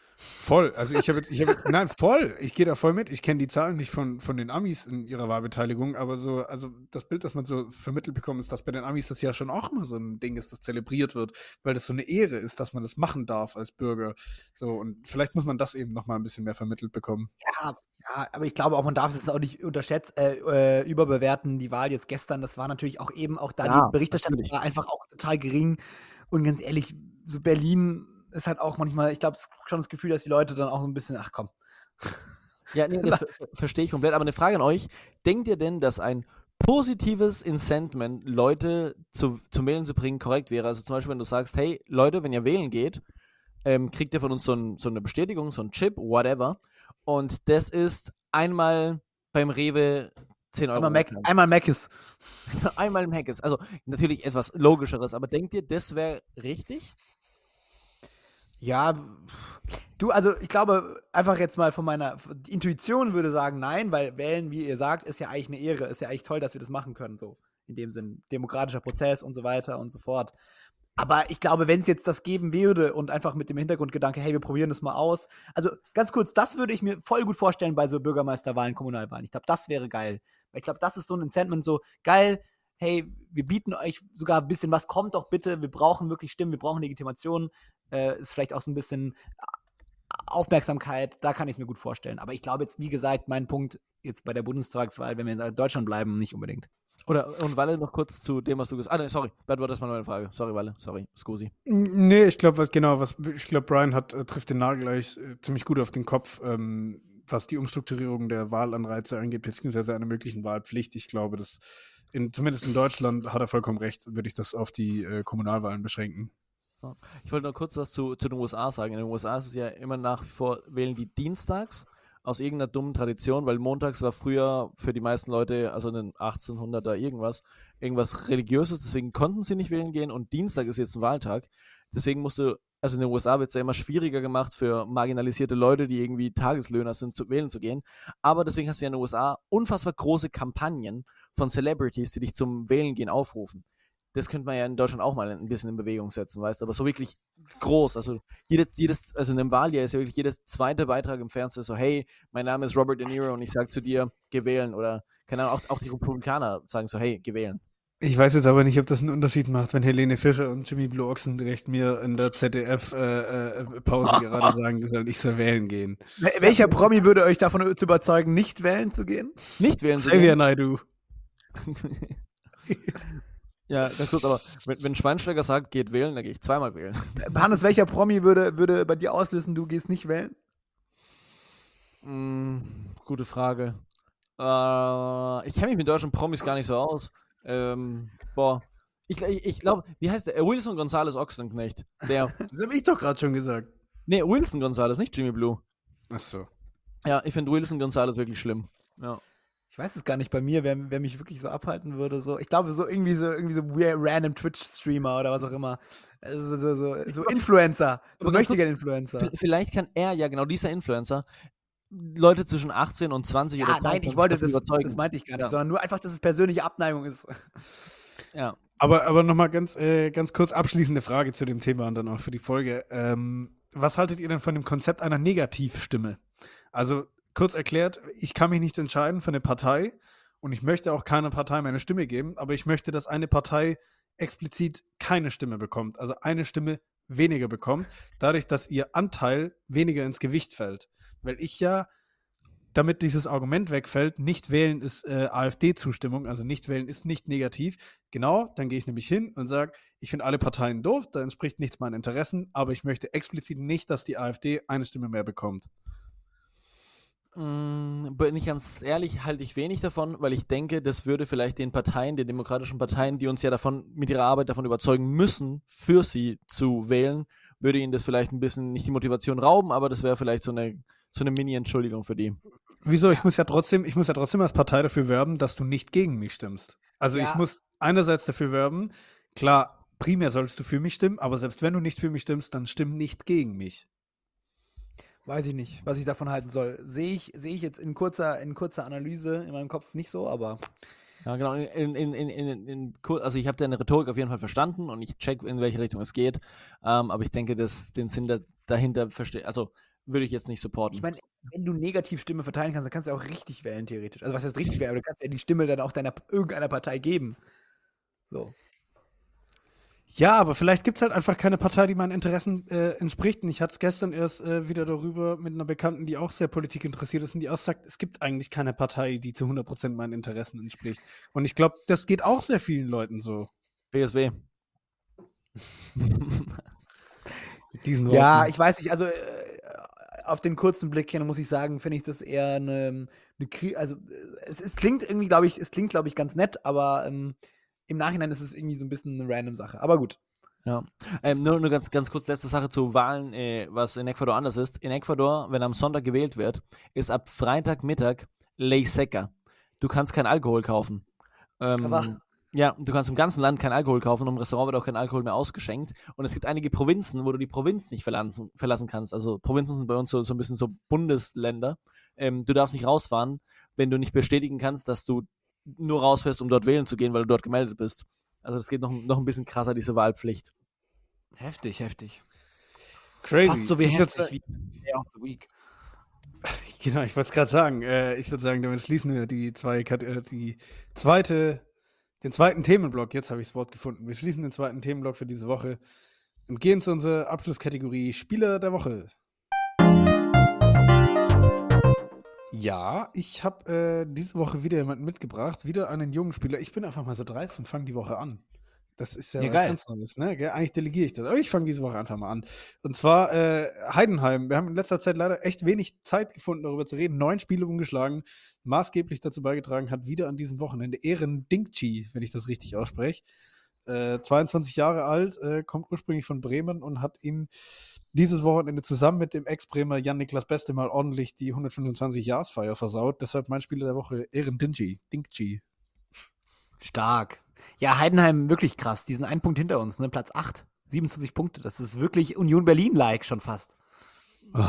B: Voll, also ich habe ich hab, nein, voll, ich gehe da voll mit. Ich kenne die Zahlen nicht von, von den Amis in ihrer Wahlbeteiligung, aber so, also das Bild, das man so vermittelt bekommt, ist, dass bei den Amis das ja schon auch mal so ein Ding ist, das zelebriert wird, weil das so eine Ehre ist, dass man das machen darf als Bürger. So, und vielleicht muss man das eben noch mal ein bisschen mehr vermittelt bekommen.
D: Ja, ja, aber ich glaube auch, man darf es auch nicht unterschätzen, äh, äh, überbewerten. Die Wahl jetzt gestern, das war natürlich auch eben, auch da
C: Ja,
D: die Berichterstattung
C: natürlich.
D: war einfach auch total gering. Und ganz ehrlich, so Berlin ist halt auch manchmal, ich glaube, schon das Gefühl, dass die Leute dann auch so ein bisschen, ach komm.
C: Ja, nee, das ver verstehe ich komplett. Aber eine Frage an euch. Denkt ihr denn, dass ein positives Incentment, Leute zu, zum Wählen zu bringen, korrekt wäre? Also zum Beispiel, wenn du sagst, hey, Leute, wenn ihr wählen geht, ähm, kriegt ihr von uns so, ein, so eine Bestätigung, so ein Chip, whatever. Und das ist einmal beim Rewe zehn Euro.
D: Einmal, Mac, einmal Mc's.
C: Einmal im Hackes. Also natürlich etwas Logischeres. Aber denkt ihr, das wäre richtig?
D: Ja, du, also ich glaube, einfach jetzt mal von meiner die Intuition würde sagen, nein, weil wählen, wie ihr sagt, ist ja eigentlich eine Ehre, ist ja eigentlich toll, dass wir das machen können, so in dem Sinn, demokratischer Prozess und so weiter und so fort. Aber ich glaube, wenn es jetzt das geben würde und einfach mit dem Hintergrundgedanke, hey, wir probieren das mal aus. Also ganz kurz, das würde ich mir voll gut vorstellen bei so Bürgermeisterwahlen, Kommunalwahlen. Ich glaube, das wäre geil. Weil ich glaube, das ist so ein Incentment, so geil, hey, wir bieten euch sogar ein bisschen was, kommt doch bitte, wir brauchen wirklich Stimmen, wir brauchen Legitimation. Äh, ist vielleicht auch so ein bisschen Aufmerksamkeit, da kann ich es mir gut vorstellen. Aber ich glaube jetzt, wie gesagt, mein Punkt jetzt bei der Bundestagswahl, wenn wir in Deutschland bleiben, nicht unbedingt.
C: Oder, und Walle, noch kurz zu dem, was du gesagt hast. Ah, ne, sorry, beantworte das mal meine Frage. Sorry, Walle, sorry, scusi.
B: Nee, ich glaube, genau, was, ich glaube, Brian hat, äh, trifft den Nagel gleich äh, ziemlich gut auf den Kopf, ähm, was die Umstrukturierung der Wahlanreize angeht, beziehungsweise einer möglichen Wahlpflicht. Ich glaube, dass in, zumindest in Deutschland hat er vollkommen recht, würde ich das auf die äh, Kommunalwahlen beschränken.
C: Ich wollte noch kurz was zu, zu den U S A sagen. In den U S A ist es ja immer nach wie vor, wählen die dienstags aus irgendeiner dummen Tradition, weil montags war früher für die meisten Leute, also in den achtzehnhunderter irgendwas, irgendwas Religiöses, deswegen konnten sie nicht wählen gehen und Dienstag ist jetzt ein Wahltag. Deswegen musst du, also in den U S A wird es ja immer schwieriger gemacht für marginalisierte Leute, die irgendwie Tageslöhner sind, zu wählen zu gehen. Aber deswegen hast du ja in den U S A unfassbar große Kampagnen von Celebrities, die dich zum Wählen gehen aufrufen. Das könnte man ja in Deutschland auch mal ein bisschen in Bewegung setzen, weißt du, aber so wirklich groß, also jedes, jedes, also in einem Wahljahr ist ja wirklich jedes zweite Beitrag im Fernsehen so, hey, mein Name ist Robert De Niro und ich sage zu dir, geh wählen, oder, keine Ahnung, auch, auch die Republikaner sagen so, hey, geh wählen.
B: Ich weiß jetzt aber nicht, ob das einen Unterschied macht, wenn Helene Fischer und Jimmy Blue Ochsenknecht mir in der Z D F-Pause äh, äh, gerade sagen sollen, ich soll wählen gehen.
D: Welcher Promi würde euch davon zu überzeugen, nicht wählen zu gehen?
C: Nicht wählen zu
B: Xavier
C: gehen?
B: Naidoo.
C: Ja, ganz kurz, aber wenn, wenn Schweinsteiger sagt, geht wählen, dann gehe ich zweimal wählen.
D: Hannes, welcher Promi würde, würde bei dir auslösen, du gehst nicht wählen?
C: Mm, gute Frage. Äh, ich kenne mich mit deutschen Promis gar nicht so aus. Ähm, boah. Ich, ich, ich glaube, wie heißt der? Wilson González Ochsenknecht. Der.
B: Das habe ich doch gerade schon gesagt.
C: Nee, Wilson González, nicht Jimmy Blue.
B: Ach so.
C: Ja, ich finde Wilson González wirklich schlimm. Ja.
D: Ich weiß es gar nicht bei mir, wer, wer mich wirklich so abhalten würde. So, ich glaube, so irgendwie so irgendwie so random Twitch-Streamer oder was auch immer. Also so, so, so Influencer. So mächtiger Influencer.
C: Vielleicht kann er, ja genau, dieser Influencer, Leute zwischen achtzehn und zwanzig
D: ja,
C: oder
D: nein, ich wollte das,
C: überzeugen.
D: das meinte ich gar nicht,
C: ja.
D: sondern nur einfach, dass es persönliche Abneigung ist.
C: Ja.
B: Aber, aber nochmal ganz, äh, ganz kurz abschließende Frage zu dem Thema und dann auch für die Folge. Ähm, was haltet ihr denn von dem Konzept einer Negativstimme? Also kurz erklärt, ich kann mich nicht entscheiden für eine Partei und ich möchte auch keiner Partei meine Stimme geben, aber ich möchte, dass eine Partei explizit keine Stimme bekommt, also eine Stimme weniger bekommt, dadurch, dass ihr Anteil weniger ins Gewicht fällt. Weil ich ja, damit dieses Argument wegfällt, nicht wählen ist äh, AfD-Zustimmung, also nicht wählen ist nicht negativ. Genau, dann gehe ich nämlich hin und sage, ich finde alle Parteien doof, da entspricht nichts meinen Interessen, aber ich möchte explizit nicht, dass die AfD eine Stimme mehr bekommt.
C: Mm, bin ich ganz ehrlich, halte ich wenig davon, weil ich denke, das würde vielleicht den Parteien, den demokratischen Parteien, die uns ja davon mit ihrer Arbeit davon überzeugen müssen, für sie zu wählen, würde ihnen das vielleicht ein bisschen, nicht die Motivation rauben, aber das wäre vielleicht so eine, so eine Mini-Entschuldigung für die.
B: Wieso? Ich muss ja trotzdem, ich muss ja trotzdem als Partei dafür werben, dass du nicht gegen mich stimmst. Also
D: Ja.
B: ich muss einerseits dafür werben, klar, primär sollst du für mich stimmen, aber selbst wenn du nicht für mich stimmst, dann stimm nicht gegen mich.
D: Weiß ich nicht, was ich davon halten soll. Sehe ich, sehe ich jetzt in kurzer, in kurzer Analyse in meinem Kopf nicht so, aber
C: Ja, genau. In, in, in, in, in, also ich habe deine Rhetorik auf jeden Fall verstanden und ich check, in welche Richtung es geht. Ähm, aber ich denke, dass den Sinn da, dahinter verstehe, also würde ich jetzt nicht supporten.
D: ich meine, wenn du Negativstimme verteilen kannst, dann kannst du auch richtig wählen, theoretisch. Also was heißt richtig wählen? Aber du kannst ja die Stimme dann auch deiner irgendeiner Partei geben. So.
B: Ja, aber vielleicht gibt es halt einfach keine Partei, die meinen Interessen äh, entspricht. Und ich hatte es gestern erst äh, wieder darüber mit einer Bekannten, die auch sehr Politik interessiert ist und die auch sagt, es gibt eigentlich keine Partei, die zu hundert Prozent meinen Interessen entspricht. Und ich glaube, das geht auch sehr vielen Leuten so.
C: B S W.
B: Mit diesen
D: Ja,
B: Worten.
D: ich weiß nicht, also äh, auf den kurzen Blick hin muss ich sagen, finde ich das eher eine, eine Kri- also es, es klingt irgendwie, glaube ich, es klingt, glaube ich, ganz nett, aber ähm, im Nachhinein ist es irgendwie so ein bisschen eine random Sache. Aber gut.
C: Ja. Ähm, nur, nur ganz, ganz kurz letzte Sache zu Wahlen, äh, was in Ecuador anders ist. In Ecuador, wenn am Sonntag gewählt wird, ist ab Freitagmittag Ley Seca. Du kannst keinen Alkohol kaufen. Ähm,
D: Aber-
C: ja, du kannst im ganzen Land keinen Alkohol kaufen, und im Restaurant wird auch kein Alkohol mehr ausgeschenkt. Und es gibt einige Provinzen, wo du die Provinz nicht verlassen, verlassen kannst. Also Provinzen sind bei uns so, so ein bisschen so Bundesländer. Ähm, du darfst nicht rausfahren, wenn du nicht bestätigen kannst, dass du nur rausfährst, um dort wählen zu gehen, weil du dort gemeldet bist. Also das geht noch, noch ein bisschen krasser, diese Wahlpflicht.
D: Heftig, heftig.
B: Crazy.
D: Fast so wie
B: ich würd
D: heftig wie Day of the Week.
B: Genau, ich wollte es gerade sagen. Äh, ich würde sagen, damit schließen wir die, zwei, Kat- äh, die zweite, den zweiten Themenblock. Jetzt habe ich das Wort gefunden. Wir schließen den zweiten Themenblock für diese Woche und gehen zu unserer Abschlusskategorie Spieler der Woche. Ja, ich habe äh, diese Woche wieder jemanden mitgebracht, wieder einen jungen Spieler. Ich bin einfach mal so dreist und fange die Woche an. Das ist ja,
D: Ja,
B: was
D: geil.
B: ganz Neues, ne? Gell? Eigentlich delegiere ich das. Aber ich fange diese Woche einfach mal an. Und zwar äh, Heidenheim. Wir haben in letzter Zeit leider echt wenig Zeit gefunden, darüber zu reden. Neun Spiele ungeschlagen. Maßgeblich dazu beigetragen hat wieder an diesem Wochenende Ehren Dinkci, wenn ich das richtig ausspreche. Äh, zweiundzwanzig Jahre alt, äh, kommt ursprünglich von Bremen und hat ihn dieses Wochenende zusammen mit dem Ex-Bremer Jan-Niklas Beste mal ordentlich die hundertfünfundzwanzig-Jahresfeier versaut. Deshalb mein Spieler der Woche, Ehren Dinkci. Dinkci.
D: Stark. Ja, Heidenheim wirklich krass. Die sind einen Punkt hinter uns, ne? Platz acht. siebenundzwanzig Punkte. Das ist wirklich Union Berlin-like schon fast.
B: Oh.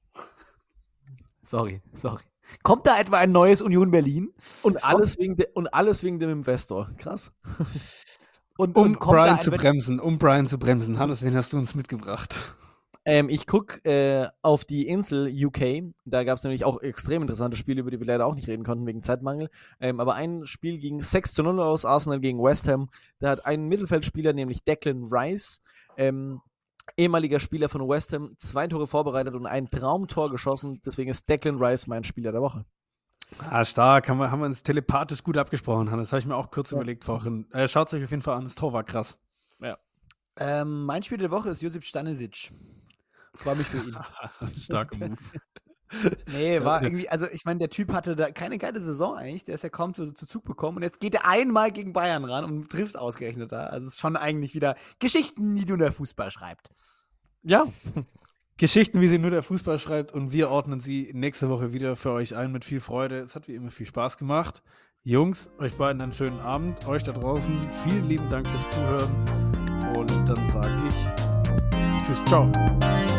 D: Sorry, sorry. Kommt da etwa ein neues Union Berlin?
C: Und alles wegen, de, und alles wegen dem Investor. Krass.
D: Und,
B: Um
D: und kommt da
B: Brian
D: ein,
B: zu bremsen, um Brian zu bremsen. Hannes, wen hast du uns mitgebracht?
C: Ähm, ich gucke äh, auf die Insel U K. Da gab es nämlich auch extrem interessante Spiele, über die wir leider auch nicht reden konnten wegen Zeitmangel. Ähm, aber ein Spiel ging sechs zu null aus, Arsenal gegen West Ham. Da hat ein Mittelfeldspieler, nämlich Declan Rice, ähm, ehemaliger Spieler von West Ham, zwei Tore vorbereitet und ein Traumtor geschossen. Deswegen ist Declan Rice mein Spieler der Woche.
B: Ah, stark. Haben wir, haben wir uns telepathisch gut abgesprochen, Hannes. Das habe ich mir auch kurz ja. überlegt vorhin. Äh, Schaut es euch auf jeden Fall an. Das Tor war krass.
C: Ja.
D: Ähm, mein Spiel der Woche ist Josip Stanisic. Freue mich für ihn.
B: Starker Move.
D: Nee, war irgendwie, also ich meine, der Typ hatte da keine geile Saison eigentlich, der ist ja kaum zu, zu Zug bekommen und jetzt geht er einmal gegen Bayern ran und trifft ausgerechnet da. Also es ist schon eigentlich wieder Geschichten, die nur der Fußball schreibt.
C: Ja.
B: Geschichten, wie sie nur der Fußball schreibt, und wir ordnen sie nächste Woche wieder für euch ein mit viel Freude. Es hat wie immer viel Spaß gemacht. Jungs, euch beiden einen schönen Abend, euch da draußen vielen lieben Dank fürs Zuhören und dann sage ich Tschüss, ciao.